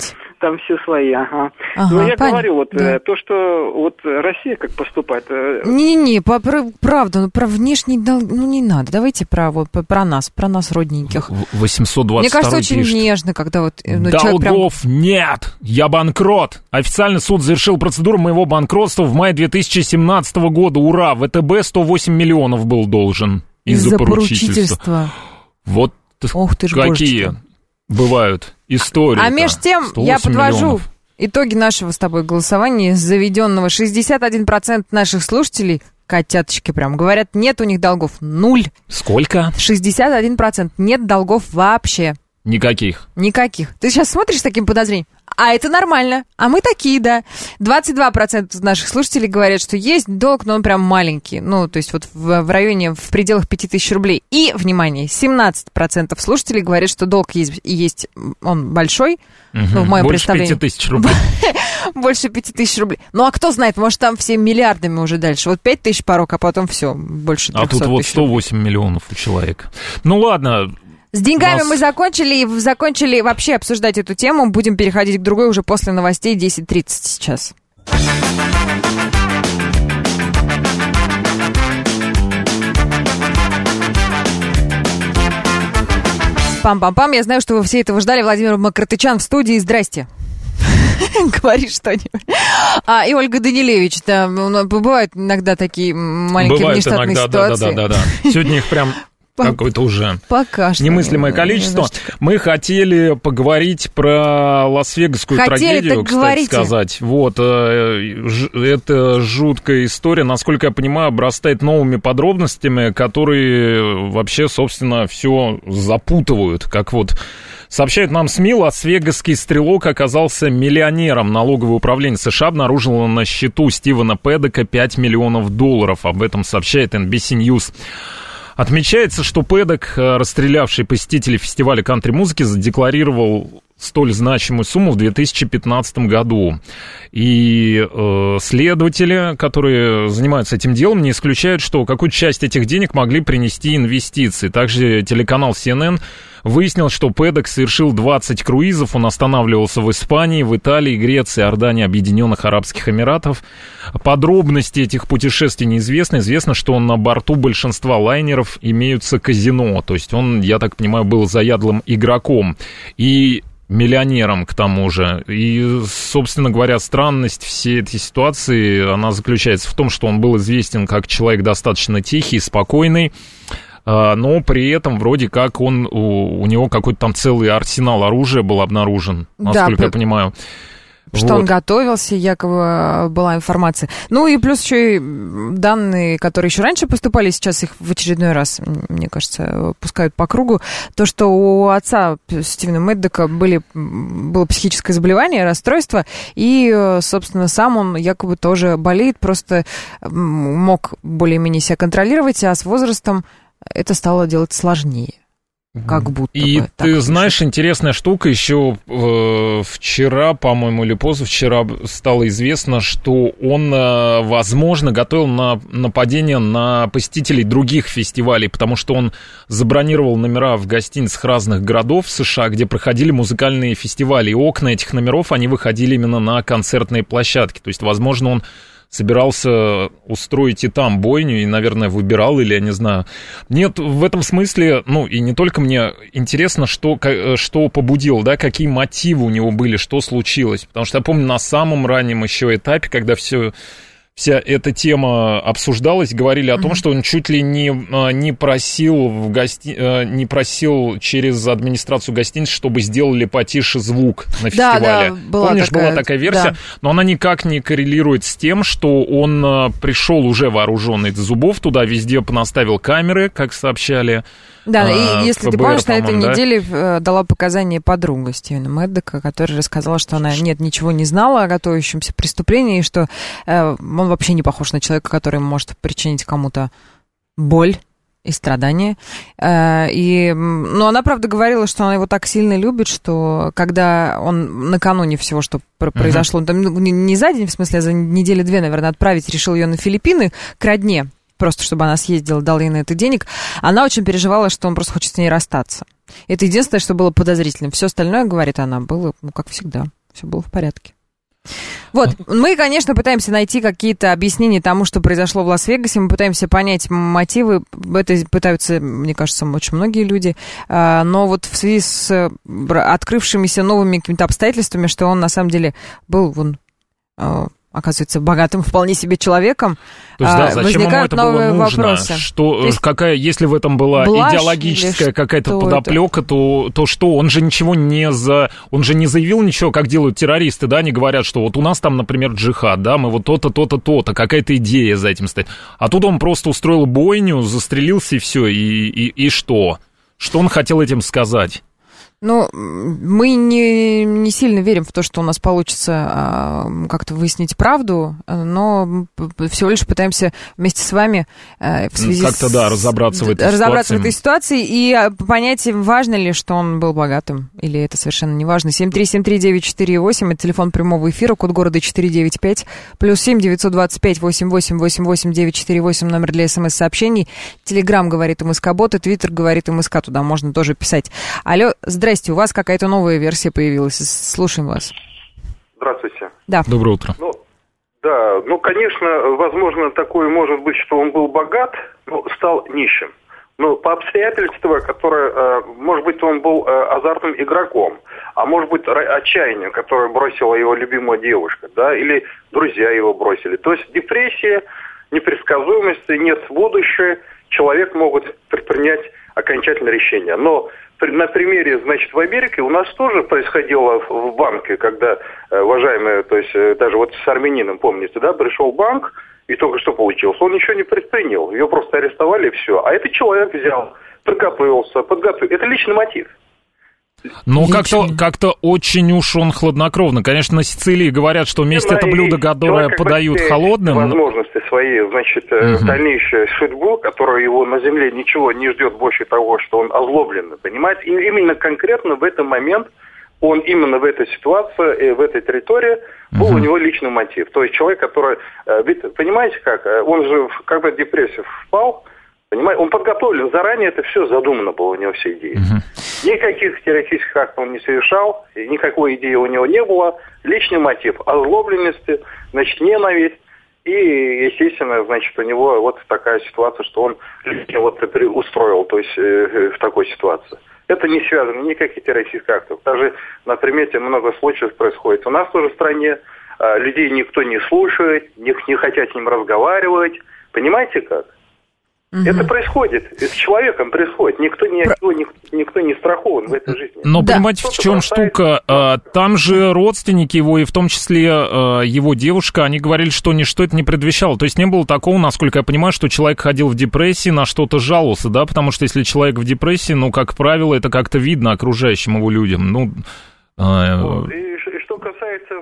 C: там все свои, ага. Но я говорю, вот то, что вот Россия как поступает...
B: Не-не-не, правда, про внешний долг, ну не надо, давайте про нас родненьких.
A: 822
B: Мне кажется, очень
A: пишет.
B: нежно, когда вот...
A: Долгов прям... нет, я банкрот. Официально суд завершил процедуру моего банкротства в мае 2017 года. Ура, ВТБ 108 миллионов был должен из-за поручительства. Вот
B: ох ты ж,
A: какие божечки бывают истории.
B: А между тем я подвожу итоги нашего с тобой голосования заведенного. 61% наших слушателей, котяточки прям, говорят, нет у них долгов. 0.
A: Сколько?
B: 61% нет долгов вообще.
A: Никаких.
B: Ты сейчас смотришь с таким подозрением? А это нормально. А мы такие, да. 22% наших слушателей говорят, что есть долг, но он прям маленький. Ну, то есть вот в районе, в пределах 5000 рублей. И, внимание, 17% слушателей говорят, что долг есть он большой. Ну, в моем представлении.
A: Больше 5000 рублей.
B: Больше 5000 рублей. Ну, а кто знает, может, там все миллиардами уже дальше. Вот 5000 порог, а потом все, больше 300 тысяч.
A: А тут вот 108 миллионов у человека. Ну, ладно.
B: С деньгами мы закончили вообще обсуждать эту тему. Будем переходить к другой уже после новостей 10:30 сейчас. Пам-пам-пам. Я знаю, что вы все этого ждали. Владимир Макротычан в студии. Здрасте. Говори что-нибудь. И Ольга Данилевич. Да, бывают иногда такие маленькие внештатные ситуации.
A: Да. Сегодня их прям... Какое-то уже немыслимое количество. Мы хотели поговорить про лас-вегасскую трагедию, кстати сказать. Вот, это жуткая история, насколько я понимаю, обрастает новыми подробностями, которые вообще, собственно, все запутывают. Как вот сообщают нам СМИ, лас-вегасский стрелок оказался миллионером. Налоговое управление США обнаружило на счету Стивена Пэддока $5 миллионов. Об этом сообщает NBC News. Отмечается, что Пэддок, расстрелявший посетителей фестиваля кантри-музыки, задекларировал столь значимую сумму в 2015 году. И следователи, которые занимаются этим делом, не исключают, что какую-то часть этих денег могли принести инвестиции. Также телеканал CNN выяснил, что Пэддок совершил 20 круизов. Он останавливался в Испании, в Италии, Греции, Иордании, Объединенных Арабских Эмиратов. Подробности этих путешествий неизвестны. Известно, что на борту большинства лайнеров имеются казино. То есть он, я так понимаю, был заядлым игроком. И миллионером, к тому же. И, собственно говоря, странность всей этой ситуации, она заключается в том, что он был известен как человек достаточно тихий, спокойный, но при этом вроде как у него какой-то там целый арсенал оружия был обнаружен, насколько я понимаю.
B: Что он готовился, якобы была информация. Ну и плюс еще и данные, которые еще раньше поступали, сейчас их в очередной раз, мне кажется, пускают по кругу. То, что у отца Стивена Пэддока было психическое заболевание, расстройство, и, собственно, сам он якобы тоже болеет, просто мог более-менее себя контролировать, а с возрастом это стало делать сложнее. Как будто
A: и
B: бы.
A: Ты знаешь, интересная штука, еще вчера, по-моему, или позавчера стало известно, что он, возможно, готовил нападение на посетителей других фестивалей, потому что он забронировал номера в гостиницах разных городов США, где проходили музыкальные фестивали, и окна этих номеров, они выходили именно на концертные площадки. То есть, возможно, он собирался устроить и там бойню, и, наверное, выбирал, или я не знаю. Нет, в этом смысле, ну, и не только мне интересно, что побудило, да, какие мотивы у него были, что случилось. Потому что я помню, на самом раннем еще этапе, когда вся эта тема обсуждалась, говорили о том, что он чуть ли не просил через администрацию гостиницы, чтобы сделали потише звук на фестивале.
B: Да,
A: помнишь, была такая версия, да. Но она никак не коррелирует с тем, что он пришел уже вооруженный до зубов, туда везде понаставил камеры, как сообщали.
B: Да, и если ФБР, ты помнишь, на этой неделе дала показания подруга Стивена Пэддока, которая рассказала, что она ничего не знала о готовящемся преступлении, и что он вообще не похож на человека, который может причинить кому-то боль и страдания. Но она, правда, говорила, что она его так сильно любит, что когда он накануне всего, что произошло, он там не за день, в смысле, а за недели-две, наверное, отправить, решил ее на Филиппины к родне, просто чтобы она съездила, дала ей на это денег, она очень переживала, что он просто хочет с ней расстаться. Это единственное, что было подозрительным. Все остальное, говорит она, было, как всегда. все было в порядке. Вот, мы, конечно, пытаемся найти какие-то объяснения тому, что произошло в Лас-Вегасе, мы пытаемся понять мотивы, это пытаются, мне кажется, очень многие люди, но вот в связи с открывшимися новыми какими-то обстоятельствами, что он на самом деле был, оказывается, богатым вполне себе человеком,
A: то есть, да, зачем
B: возникают
A: ему это
B: новые
A: было нужно?
B: вопросы.
A: Что, если в этом была идеологическая какая-то подоплека, то что? Он же ничего он же не заявил ничего, как делают террористы, да, они говорят, что вот у нас там, например, джихад, да, мы вот то-то, то-то, то-то, какая-то идея за этим стоит. А тут он просто устроил бойню, застрелился и все, и что? Что он хотел этим сказать?
B: Ну, мы не сильно верим в то, что у нас получится как-то выяснить правду, но всего лишь пытаемся вместе с вами в связи
A: как-то, да, разобраться в
B: этой ситуации и понять, важно ли, что он был богатым, или это совершенно не важно. 7373948, это телефон прямого эфира, код города 495, +7 925 88 88 948, номер для СМС-сообщений. Телеграм говорит МСК-бот, и Твиттер говорит МСК, туда можно тоже писать. Алло, здрасте, у вас какая-то новая версия появилась. Слушаем вас.
D: Здравствуйте.
B: Да.
A: Доброе утро.
D: Конечно, возможно, такое может быть, что он был богат, но стал нищим. Но по обстоятельствам, которые, может быть, он был азартным игроком, а может быть, отчаянием, которое бросила его любимая девушка, да, или друзья его бросили. То есть депрессия, непредсказуемость, нет будущего, человек может предпринять окончательное решение. Но на примере, в Америке у нас тоже происходило в банке, когда, уважаемые, то есть даже вот с армянином, помните, да, пришел банк, и только что получилось. Он ничего не предпринял, его просто арестовали, и все. А этот человек взял, подготовился. Это личный мотив.
A: Ну, как-то очень уж он хладнокровно. Конечно, на Сицилии говорят, что месть — это блюдо, которое подают холодным.
D: Возможности свои, дальнейшую судьбу, которая его на земле ничего не ждет больше того, что он озлоблен, понимаете? И именно конкретно в этот момент он именно в этой ситуации, в этой территории был у него личный мотив. То есть человек, который, понимаете как, он же когда в депрессию впал, понимаете, он подготовлен заранее, это все задумано было у него, все идеи. Никаких теоретических актов он не совершал, никакой идеи у него не было. Личный мотив озлобленности, ненависть. И, естественно, у него вот такая ситуация, что он устроил, то есть в такой ситуации. Это не связано никаких террористических актов. Даже на примете много случаев происходит. У нас тоже в стране людей никто не слушает, не хотят с ним разговаривать. Понимаете как? Это происходит, с человеком происходит. Никто не страхован в этой жизни.
A: Но понимаете, в чем штука? Там же родственники его, и в том числе его девушка, они говорили, что ничто это не предвещало. То есть не было такого, насколько я понимаю, что человек ходил в депрессии, на что-то жаловался, да? Потому что если человек в депрессии, как правило, это как-то видно окружающим его людям.
D: И что касается,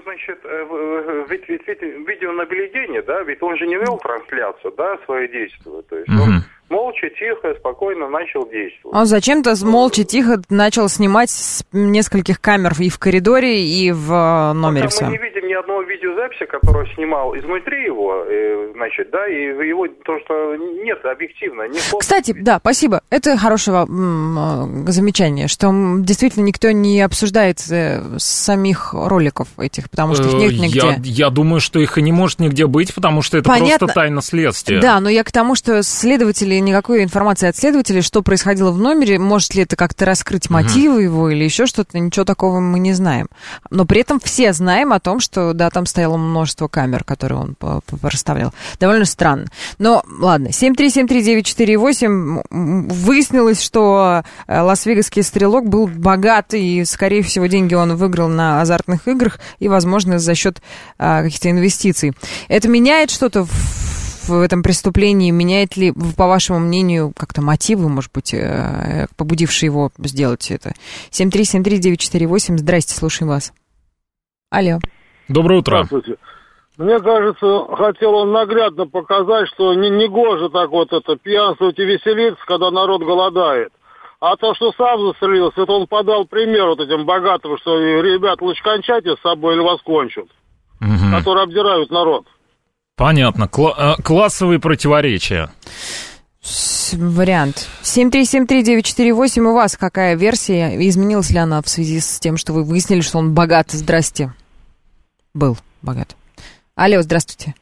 D: видеонаблюдения, да, ведь он же не вел трансляцию, да, свои действия, то есть он молча, тихо, спокойно начал действовать.
B: Он зачем-то молча, тихо начал снимать с нескольких камер и в коридоре, и в номере своем.
D: Мы не видим ни одного видеозаписи, которую снимал изнутри его, и его, то, что нет, объективно.
B: Кстати, да, спасибо. Это хорошее замечание, что действительно никто не обсуждает самих роликов этих, потому что их нет нигде.
A: Я думаю, что их и не может нигде быть, потому что это просто тайна следствия.
B: Да, но я к тому, что следователи, никакой информации от следователей, что происходило в номере, может ли это как-то раскрыть мотивы его или еще что-то, ничего такого мы не знаем. Но при этом все знаем о том, что, да, там стояло множество камер, которые он расставлял. Довольно странно. Но, ладно, 7373948, выяснилось, что лас-вегасский стрелок был богат, и, скорее всего, деньги он выиграл на азартных играх, и, возможно, за счет каких-то инвестиций. Это меняет что-то в этом преступлении? Меняет ли, по вашему мнению, как-то мотивы, может быть, побудившие его сделать это? 7373948, здрасте, слушаем вас. Алло.
A: Доброе утро.
I: Здравствуйте. Мне кажется, хотел он наглядно показать, что не гоже так это пьянствовать и веселиться, когда народ голодает. А то, что сам застрелился, это он подал пример этим богатым, что, ребят, лучше кончайте с собой или вас кончат, которые обдирают народ.
A: Понятно. Классовые противоречия.
B: Вариант. 7373948, у вас какая версия? Изменилась ли она в связи с тем, что вы выяснили, что он богат? Здрасте. был богат. Алло, здравствуйте.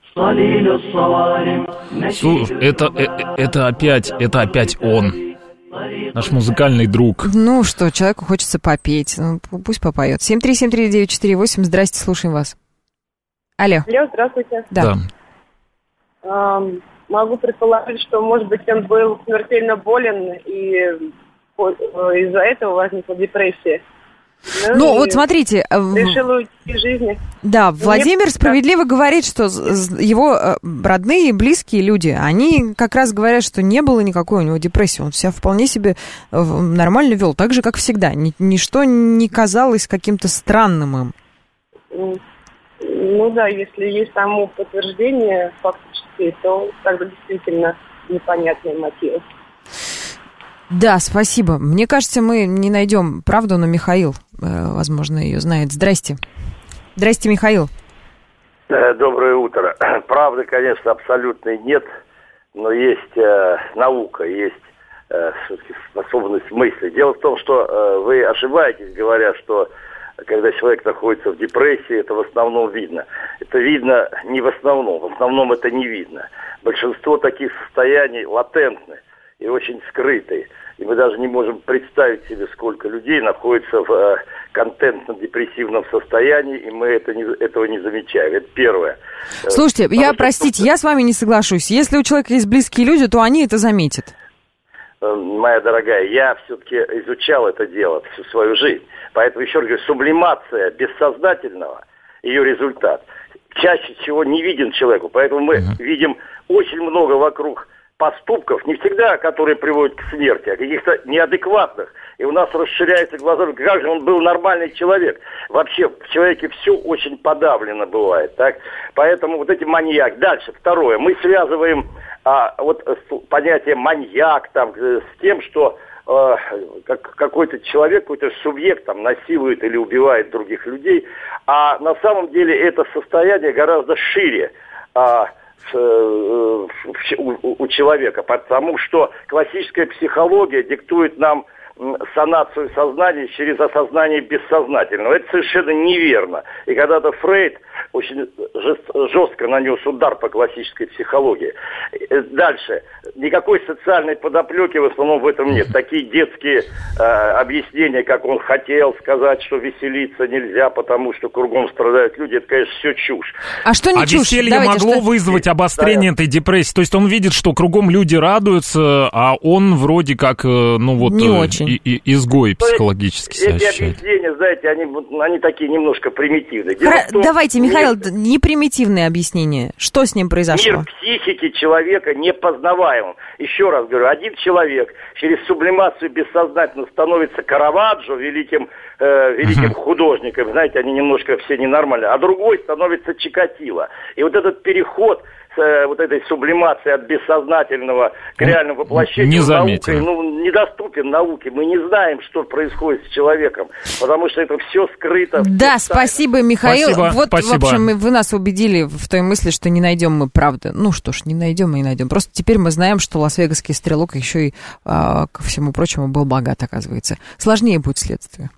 A: Это опять он. Наш музыкальный друг.
B: Ну что, человеку хочется попеть. Ну, пусть попоет. 7373948. Здрасте, слушаем вас. Алло.
J: Алло, здравствуйте.
B: Да.
J: Могу предположить, что, может быть, он был смертельно болен, и из-за этого возникла депрессия.
B: Ну, вот смотрите.
J: Решил уйти из жизни.
B: Да, Владимир справедливо говорит, что его родные, близкие люди, они как раз говорят, что не было никакой у него депрессии. Он себя вполне себе нормально вел, так же, как всегда. Ничто не казалось каким-то странным им.
J: Ну да, если есть тому подтверждение фактически, то тогда действительно непонятные мотивы.
B: Да, спасибо. Мне кажется, мы не найдем правду, но Михаил, возможно, ее знает. Здрасте. Здрасте, Михаил.
E: Доброе утро. Правды, конечно, абсолютной нет, но есть наука, есть способность мысли. Дело в том, что вы ошибаетесь, говоря, что когда человек находится в депрессии, это в основном видно. Это видно не в основном это не видно. Большинство таких состояний латентны и очень скрытые. И мы даже не можем представить себе, сколько людей находится в контентно-депрессивном состоянии, и мы этого не замечаем. Это первое.
B: Слушайте, я с вами не соглашусь. Если у человека есть близкие люди, то они это заметят.
E: Моя дорогая, я все-таки изучал это дело всю свою жизнь. Поэтому, еще раз говорю, сублимация бессознательного, ее результат, чаще всего не виден человеку. Поэтому мы видим очень много вокруг поступков, не всегда, которые приводят к смерти, а каких-то неадекватных. И у нас расширяются глаза, как же он был нормальный человек. Вообще в человеке все очень подавлено бывает, так? Поэтому вот эти маньяк. Дальше, второе. Мы связываем понятие маньяк там, с тем, что какой-то человек, какой-то субъект там насилует или убивает других людей. А на самом деле это состояние гораздо шире у человека, потому что классическая психология диктует нам санацию сознания через осознание бессознательного. Это совершенно неверно. И когда-то Фрейд очень жестко нанес удар по классической психологии. Дальше. Никакой социальной подоплеки в основном в этом нет. Такие детские объяснения, как он хотел сказать, что веселиться нельзя, потому что кругом страдают люди, это, конечно, все чушь.
B: А что не чушь?
A: Веселье могло вызвать обострение этой депрессии. То есть он видит, что кругом люди радуются, а он вроде как,
B: не очень.
A: Изгой психологически себя ощущает.
E: Эти объяснения, знаете, они такие немножко примитивные.
B: Давайте, Михаил, не примитивные объяснения. Что с ним произошло?
E: Мир психики человека непознаваемым. Еще раз говорю, один человек через сублимацию бессознательно становится Караваджо, великим художником. Знаете, они немножко все ненормальные. А другой становится Чикатило. И вот этот переход вот этой сублимации от бессознательного к реальному воплощению наукой, недоступен науке. Мы не знаем, что происходит с человеком, потому что это все скрыто.
B: Да, спасибо, Михаил.
A: Спасибо.
B: В общем, вы нас убедили в той мысли, что не найдем мы правды. Ну что ж, не найдем и не найдем. Просто теперь мы знаем, что лас-вегасский стрелок еще и, ко всему прочему, был богат, оказывается. Сложнее будет следствие.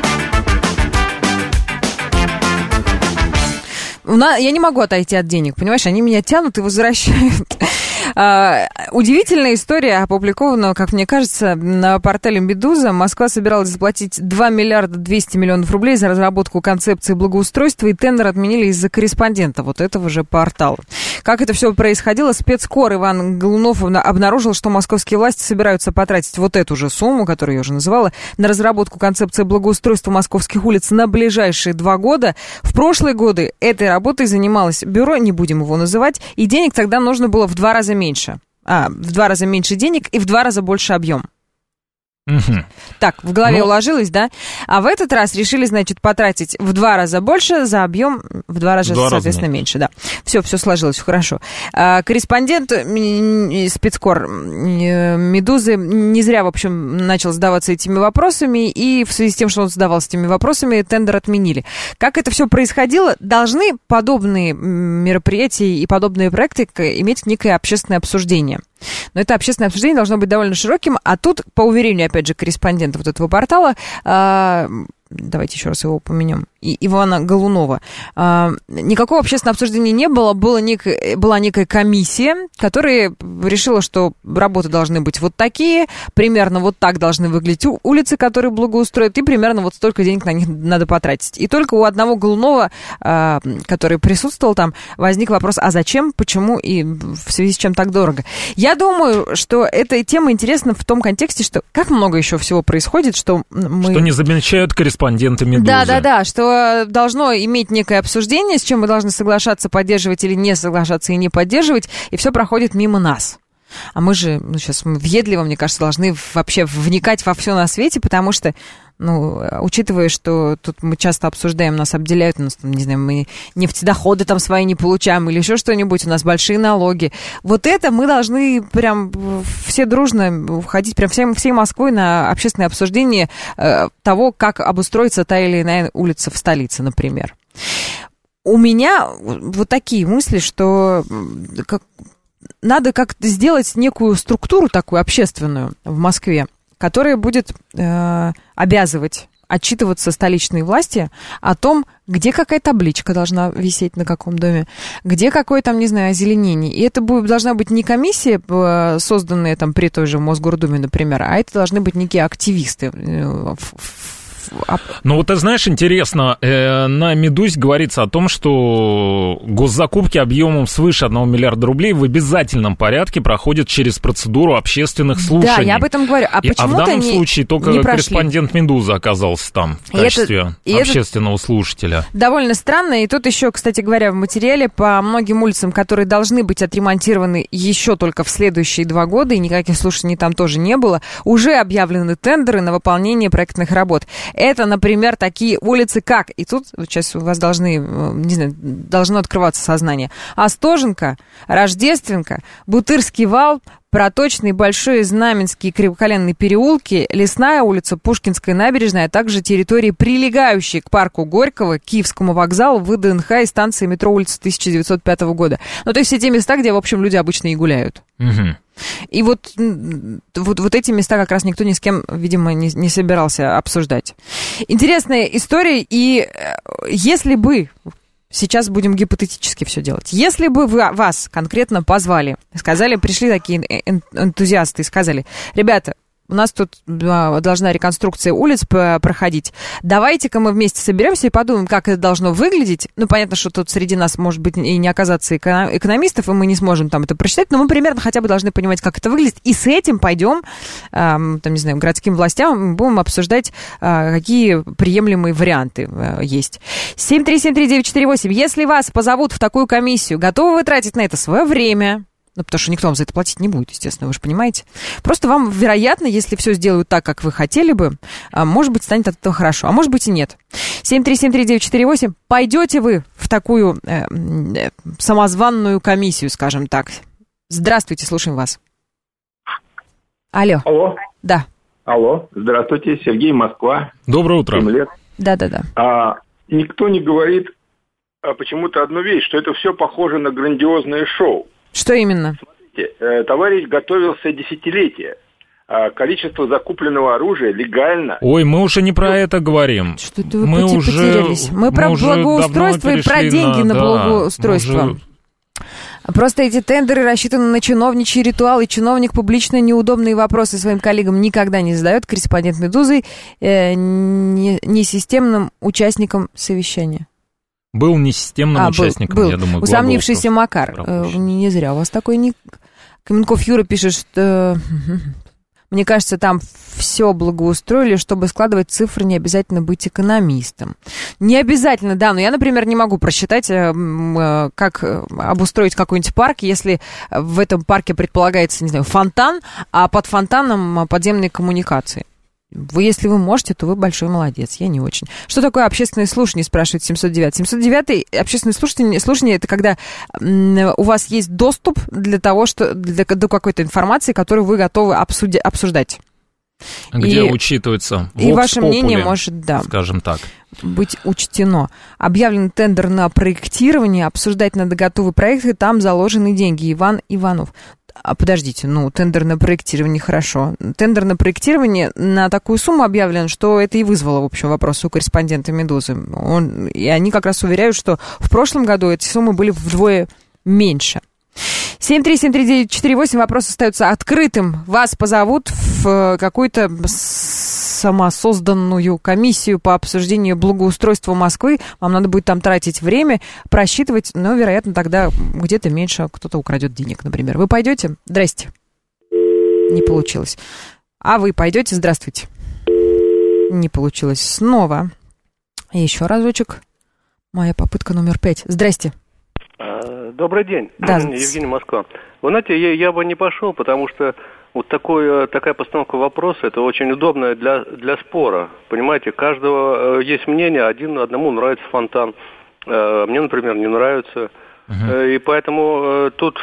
B: Я не могу отойти от денег, понимаешь? Они меня тянут и возвращают. Удивительная история, опубликована, как мне кажется, на портале «Медуза». Москва собиралась заплатить 2 миллиарда 200 миллионов рублей за разработку концепции благоустройства, и тендер отменили из-за корреспондента вот этого же портала. Как это все происходило? Спецкор Иван Голунов обнаружил, что московские власти собираются потратить вот эту же сумму, которую я уже называла, на разработку концепции благоустройства московских улиц на ближайшие 2 года. В прошлые годы этой работой занималось бюро, не будем его называть, и денег тогда нужно было в 2 раза меньше. В 2 раза меньше денег и в 2 раза больше объем. Так, в голове уложилось, да? А в этот раз решили, значит, потратить в 2 раза больше за объем в 2 раза, соответственно, меньше, да. Все сложилось, хорошо. Корреспондент спецкор «Медузы» не зря, в общем, начал задаваться этими вопросами, и в связи с тем, что он задавался этими вопросами, тендер отменили. Как это все происходило? Должны подобные мероприятия и подобные проекты иметь некое общественное обсуждение. Но это общественное обсуждение должно быть довольно широким, а тут, по уверению, опять же, корреспондента вот этого портала, давайте еще раз его упомянем, Ивана Голунова. Никакого общественного обсуждения не было, была некая комиссия, которая решила, что работы должны быть вот такие, примерно вот так должны выглядеть улицы, которые благоустроят, и примерно вот столько денег на них надо потратить. И только у одного Голунова, который присутствовал там, возник вопрос, а зачем, почему и в связи с чем так дорого. Я думаю, что эта тема интересна в том контексте, что как много еще всего происходит, что мы...
A: Что не замечают корреспонденты «Медузы».
B: Да, что должно иметь некое обсуждение, с чем мы должны соглашаться, поддерживать или не соглашаться и не поддерживать, и все проходит мимо нас. А мы же сейчас въедливо, мне кажется, должны вообще вникать во все на свете, потому что, учитывая, что тут мы часто обсуждаем, нас обделяют, у нас, не знаю, мы нефтедоходы там свои не получаем или еще что-нибудь, у нас большие налоги. Вот это мы должны прям все дружно ходить прям всей Москвой на общественное обсуждение того, как обустроится та или иная улица в столице, например. У меня вот такие мысли, что... Надо как-то сделать некую структуру такую общественную в Москве, которая будет обязывать отчитываться столичной власти о том, где какая табличка должна висеть на каком доме, где какое там, не знаю, озеленение. И это должна быть не комиссия, созданная там при той же Мосгордуме, например, а это должны быть некие активисты.
A: Ну вот ты знаешь, интересно, на «Медузе» говорится о том, что госзакупки объемом свыше 1 миллиарда рублей в обязательном порядке проходят через процедуру общественных слушаний.
B: Да, я об этом говорю. А
A: в данном случае только корреспондент «Медузы» оказался там в качестве общественного слушателя.
B: Довольно странно. И тут еще, кстати говоря, в материале по многим улицам, которые должны быть отремонтированы еще только в следующие 2 года, и никаких слушаний там тоже не было, уже объявлены тендеры на выполнение проектных работ. Это, например, такие улицы, как... И тут сейчас у вас должно открываться сознание. Остоженка, Рождественка, Бутырский вал, Проточный, Большой, Знаменский, Кривоколенные переулки, Лесная улица, Пушкинская набережная, а также территории, прилегающие к парку Горького, Киевскому вокзалу, ВДНХ и станции метро улицы 1905 года. То есть все те места, где, в общем, люди обычно и гуляют.
A: Угу.
B: И вот эти места как раз никто ни с кем, видимо, не собирался обсуждать. Интересная история, и если бы... Сейчас будем гипотетически все делать. Если бы вас конкретно позвали, сказали, пришли такие энтузиасты и сказали, ребята, у нас тут должна реконструкция улиц проходить. Давайте-ка мы вместе соберемся и подумаем, как это должно выглядеть. Понятно, что тут среди нас может быть и не оказаться экономистов, и мы не сможем там это прочитать, но мы примерно хотя бы должны понимать, как это выглядит. И с этим пойдем, городским властям, будем обсуждать, какие приемлемые варианты есть. 7373948. Если вас позовут в такую комиссию, готовы вы тратить на это свое время? Потому что никто вам за это платить не будет, естественно, вы же понимаете. Просто вам, вероятно, если все сделают так, как вы хотели бы, может быть, станет от этого хорошо, а может быть и нет. 7373948. Пойдете вы в такую самозванную комиссию, скажем так? Здравствуйте, слушаем вас. Алло.
F: Алло.
B: Да.
F: Алло. Здравствуйте, Сергей, Москва.
A: Доброе утро.
F: 7 лет.
B: Да.
F: Никто не говорит почему-то одну вещь, что это все похоже на грандиозное шоу.
B: Что именно?
F: Смотрите, товарищ готовился десятилетия. Количество закупленного оружия легально.
A: Ой, мы уже не про это говорим.
B: Что-то вы потерялись. Мы про благоустройство и про деньги на благоустройство. Просто эти тендеры рассчитаны на чиновничий ритуал, и чиновник публично неудобные вопросы своим коллегам никогда не задает. Корреспондент «Медузы» несистемным участником совещания.
A: Был несистемным участником,
B: был.
A: Я думаю.
B: Усомнившийся Макар. Не зря у вас такой ник. Каменков Юра пишет, что... Мне кажется, там все благоустроили, чтобы складывать цифры, не обязательно быть экономистом. Не обязательно, да, но я, например, не могу просчитать, как обустроить какой-нибудь парк, если в этом парке предполагается, не знаю, фонтан, а под фонтаном подземные коммуникации. Если вы можете, то вы большой молодец, я не очень. Что такое общественное слушание, спрашивает 709. 709 общественное слушание, это когда у вас есть доступ до какой-то информации, которую вы готовы обсуждать.
A: Где учитывается
B: и ваше мнение может,
A: скажем так,
B: быть учтено. Объявлен тендер на проектирование, обсуждать надо готовые проекты, там заложены деньги. Иван Иванов. Подождите, тендер на проектирование хорошо. Тендер на проектирование на такую сумму объявлен, что это и вызвало, в общем, вопрос у корреспондента «Медузы». И они как раз уверяют, что в прошлом году эти суммы были вдвое меньше. 7373948, вопрос остается открытым. Вас позовут в какую-то самосозданную комиссию по обсуждению благоустройства Москвы. Вам надо будет там тратить время, просчитывать, но, вероятно, тогда где-то меньше кто-то украдет денег, например. Вы пойдете? Здрасте. Не получилось. А вы пойдете? Здравствуйте. Не получилось. Снова. И еще разочек. Моя попытка номер 5. Здрасте.
Q: Добрый день,
B: да.
Q: Евгений, Москва. Вы знаете, я бы не пошел, потому что вот такая постановка вопроса, это очень удобно для спора. Понимаете, у каждого есть мнение, одному нравится фонтан, мне, например, не нравится. И поэтому тут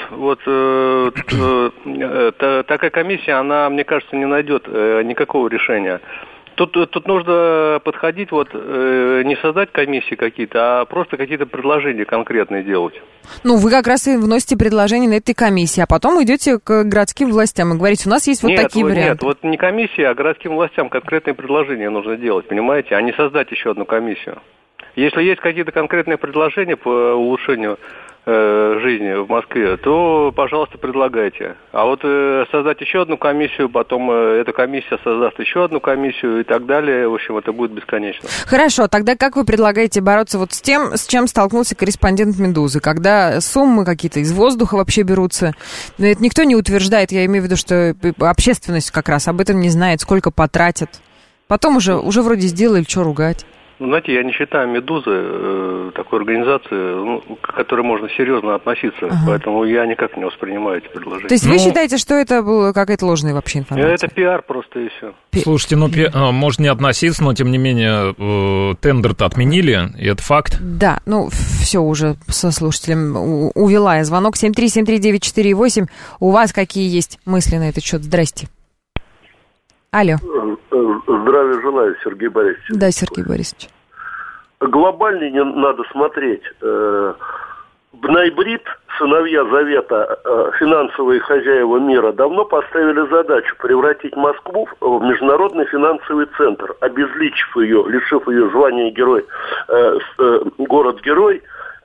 Q: такая комиссия, она, мне кажется, не найдет никакого решения. Тут нужно подходить, не создать комиссии какие-то, а просто какие-то предложения конкретные делать.
B: Вы как раз и вносите предложения на этой комиссии, а потом идете к городским властям и говорите, у нас есть такие варианты.
Q: Нет, не комиссия, а городским властям конкретные предложения нужно делать, понимаете, а не создать еще одну комиссию. Если есть какие-то конкретные предложения по улучшению жизни в Москве, то, пожалуйста, предлагайте. А создать еще одну комиссию, потом эта комиссия создаст еще одну комиссию и так далее, в общем, это будет бесконечно.
B: Хорошо, тогда как вы предлагаете бороться с тем, с чем столкнулся корреспондент «Медузы», когда суммы какие-то из воздуха вообще берутся? Это никто не утверждает, я имею в виду, что общественность как раз об этом не знает, сколько потратят. Потом уже вроде сделали, что ругать.
Q: Знаете, я не считаю «Медузы» такой организацией, к которой можно серьезно относиться, поэтому я никак не воспринимаю эти предложения.
B: То есть вы считаете, что это была какая-то ложная вообще информация?
Q: Это пиар просто и все.
A: Слушайте, можно не относиться, но тем не менее тендер-то отменили, и это факт.
B: Да, все уже со слушателем увела я звонок. 7373948. У вас какие есть мысли на этот счет? Здрасте. Алло.
G: Здравия желаю, Сергей Борисович.
B: Да, Сергей Борисович.
G: Глобальнее не надо смотреть. Бнайбрид, сыновья Завета, финансовые хозяева мира, давно поставили задачу превратить Москву в международный финансовый центр, обезличив ее, лишив ее звания герой, город-герой.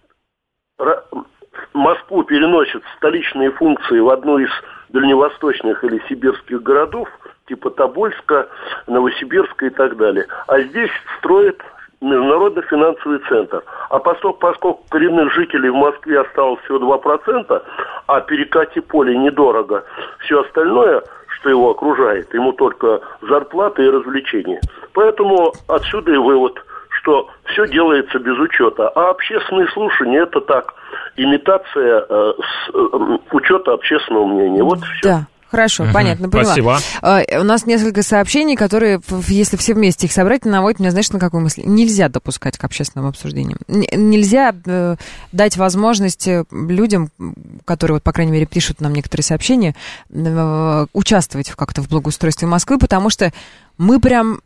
G: Москву переносят столичные функции в одну из дальневосточных или сибирских городов, типа Тобольска, Новосибирска и так далее. А здесь строят международный финансовый центр. А поскольку коренных жителей в Москве осталось всего 2%, а перекати поле недорого, все остальное, что его окружает, ему только зарплата и развлечения. Поэтому отсюда и вывод, что все делается без учета. А общественные слушания – это так, имитация учета общественного мнения. Вот все.
B: Да. Хорошо, понятно, поняла.
A: Спасибо.
B: У нас несколько сообщений, которые, если все вместе их собрать, наводят меня, знаешь, на какую мысль? Нельзя допускать к общественным обсуждениям. Нельзя дать возможность людям, которые, по крайней мере, пишут нам некоторые сообщения, участвовать как-то в благоустройстве Москвы, потому что мы прям...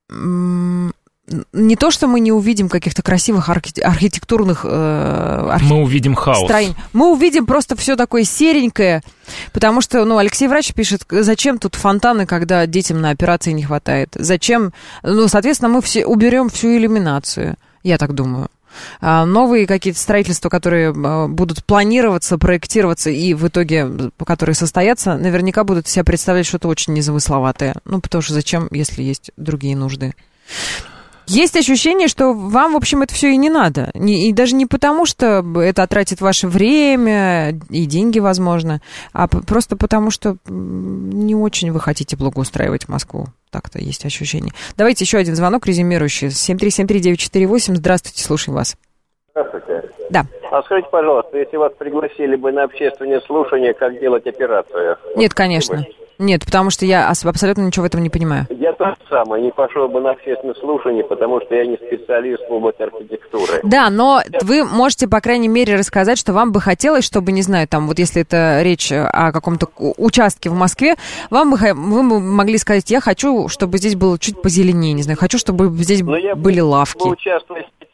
B: Не то, что мы не увидим каких-то красивых архитектурных
A: мы увидим хаос.
B: Строений. Мы увидим просто все такое серенькое, потому что, Алексей Врач пишет, зачем тут фонтаны, когда детям на операции не хватает? Зачем? Соответственно, мы все уберем всю иллюминацию, я так думаю. Новые какие-то строительства, которые будут планироваться, проектироваться и в итоге, которые состоятся, наверняка будут себя представлять что-то очень незамысловатое. Потому что зачем, если есть другие нужды? Есть ощущение, что вам, в общем, это все и не надо. И даже не потому, что это тратит ваше время и деньги, возможно, а просто потому, что не очень вы хотите благоустраивать Москву. Так-то есть ощущение. Давайте еще один звонок резюмирующий. 7373948. Здравствуйте, слушаем вас.
V: Здравствуйте.
B: Да.
V: А скажите, пожалуйста, если вас пригласили бы на общественное слушание, как делать операцию?
B: Нет, конечно. Нет, потому что я абсолютно ничего в этом не понимаю.
V: Я тот самый, не пошел бы на общественное слушание, потому что я не специалист в области архитектуры.
B: Да, но вы можете, по крайней мере, рассказать, что вам бы хотелось, чтобы, не знаю, там, вот если это речь о каком-то участке в Москве, вы могли сказать, я хочу, чтобы здесь было чуть позеленее, не знаю, хочу, чтобы здесь были лавки.
V: Участвовать в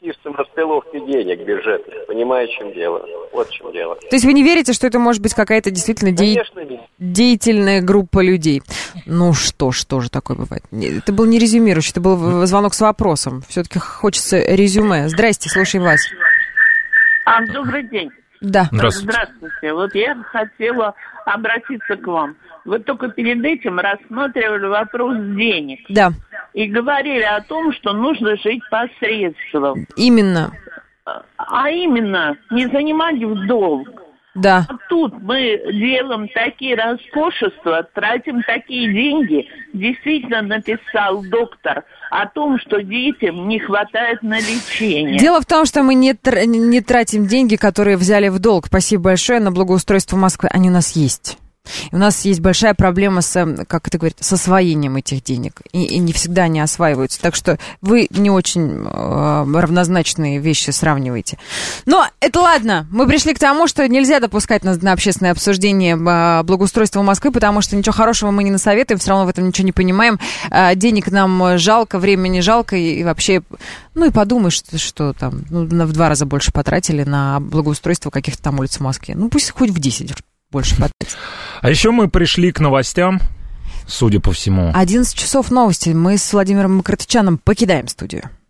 V: чистом распиловке денег бюджетных. Понимаете, в чем дело? Вот в чем дело.
B: То есть вы не верите, что это может быть какая-то действительно деятельная группа людей? Ну что ж, тоже такое бывает. Это был не резюмирующий, это был звонок с вопросом. Все-таки хочется резюме. Здрасте, слушаем вас.
H: Добрый день.
B: Да.
H: Здравствуйте. Вот я хотела обратиться к вам. Вы только перед этим рассматривали вопрос денег.
B: Да.
H: И говорили о том, что нужно жить по средствам.
B: Именно.
H: А именно, не занимать в долг.
B: Да.
H: А тут мы делаем такие роскошества, тратим такие деньги. Действительно написал доктор о том, что детям не хватает на лечение.
B: Дело в том, что мы не тратим деньги, которые взяли в долг. Спасибо большое, на благоустройство Москвы. Они у нас есть. И у нас есть большая проблема с, как это говорят, с освоением этих денег. И не всегда они осваиваются. Так что вы не очень равнозначные вещи сравниваете. Но это ладно. Мы пришли к тому, что нельзя допускать на общественное обсуждение благоустройства Москвы, потому что ничего хорошего мы не насоветуем, все равно в этом ничего не понимаем. Денег нам жалко, времени жалко. И вообще, ну и подумай, что там в 2 раза больше потратили на благоустройство каких-то там улиц в Москве. Ну пусть хоть в 10 больше потратить.
A: А еще мы пришли к новостям, судя по всему.
B: 11 часов новости. Мы с Владимиром Макартычаном покидаем студию.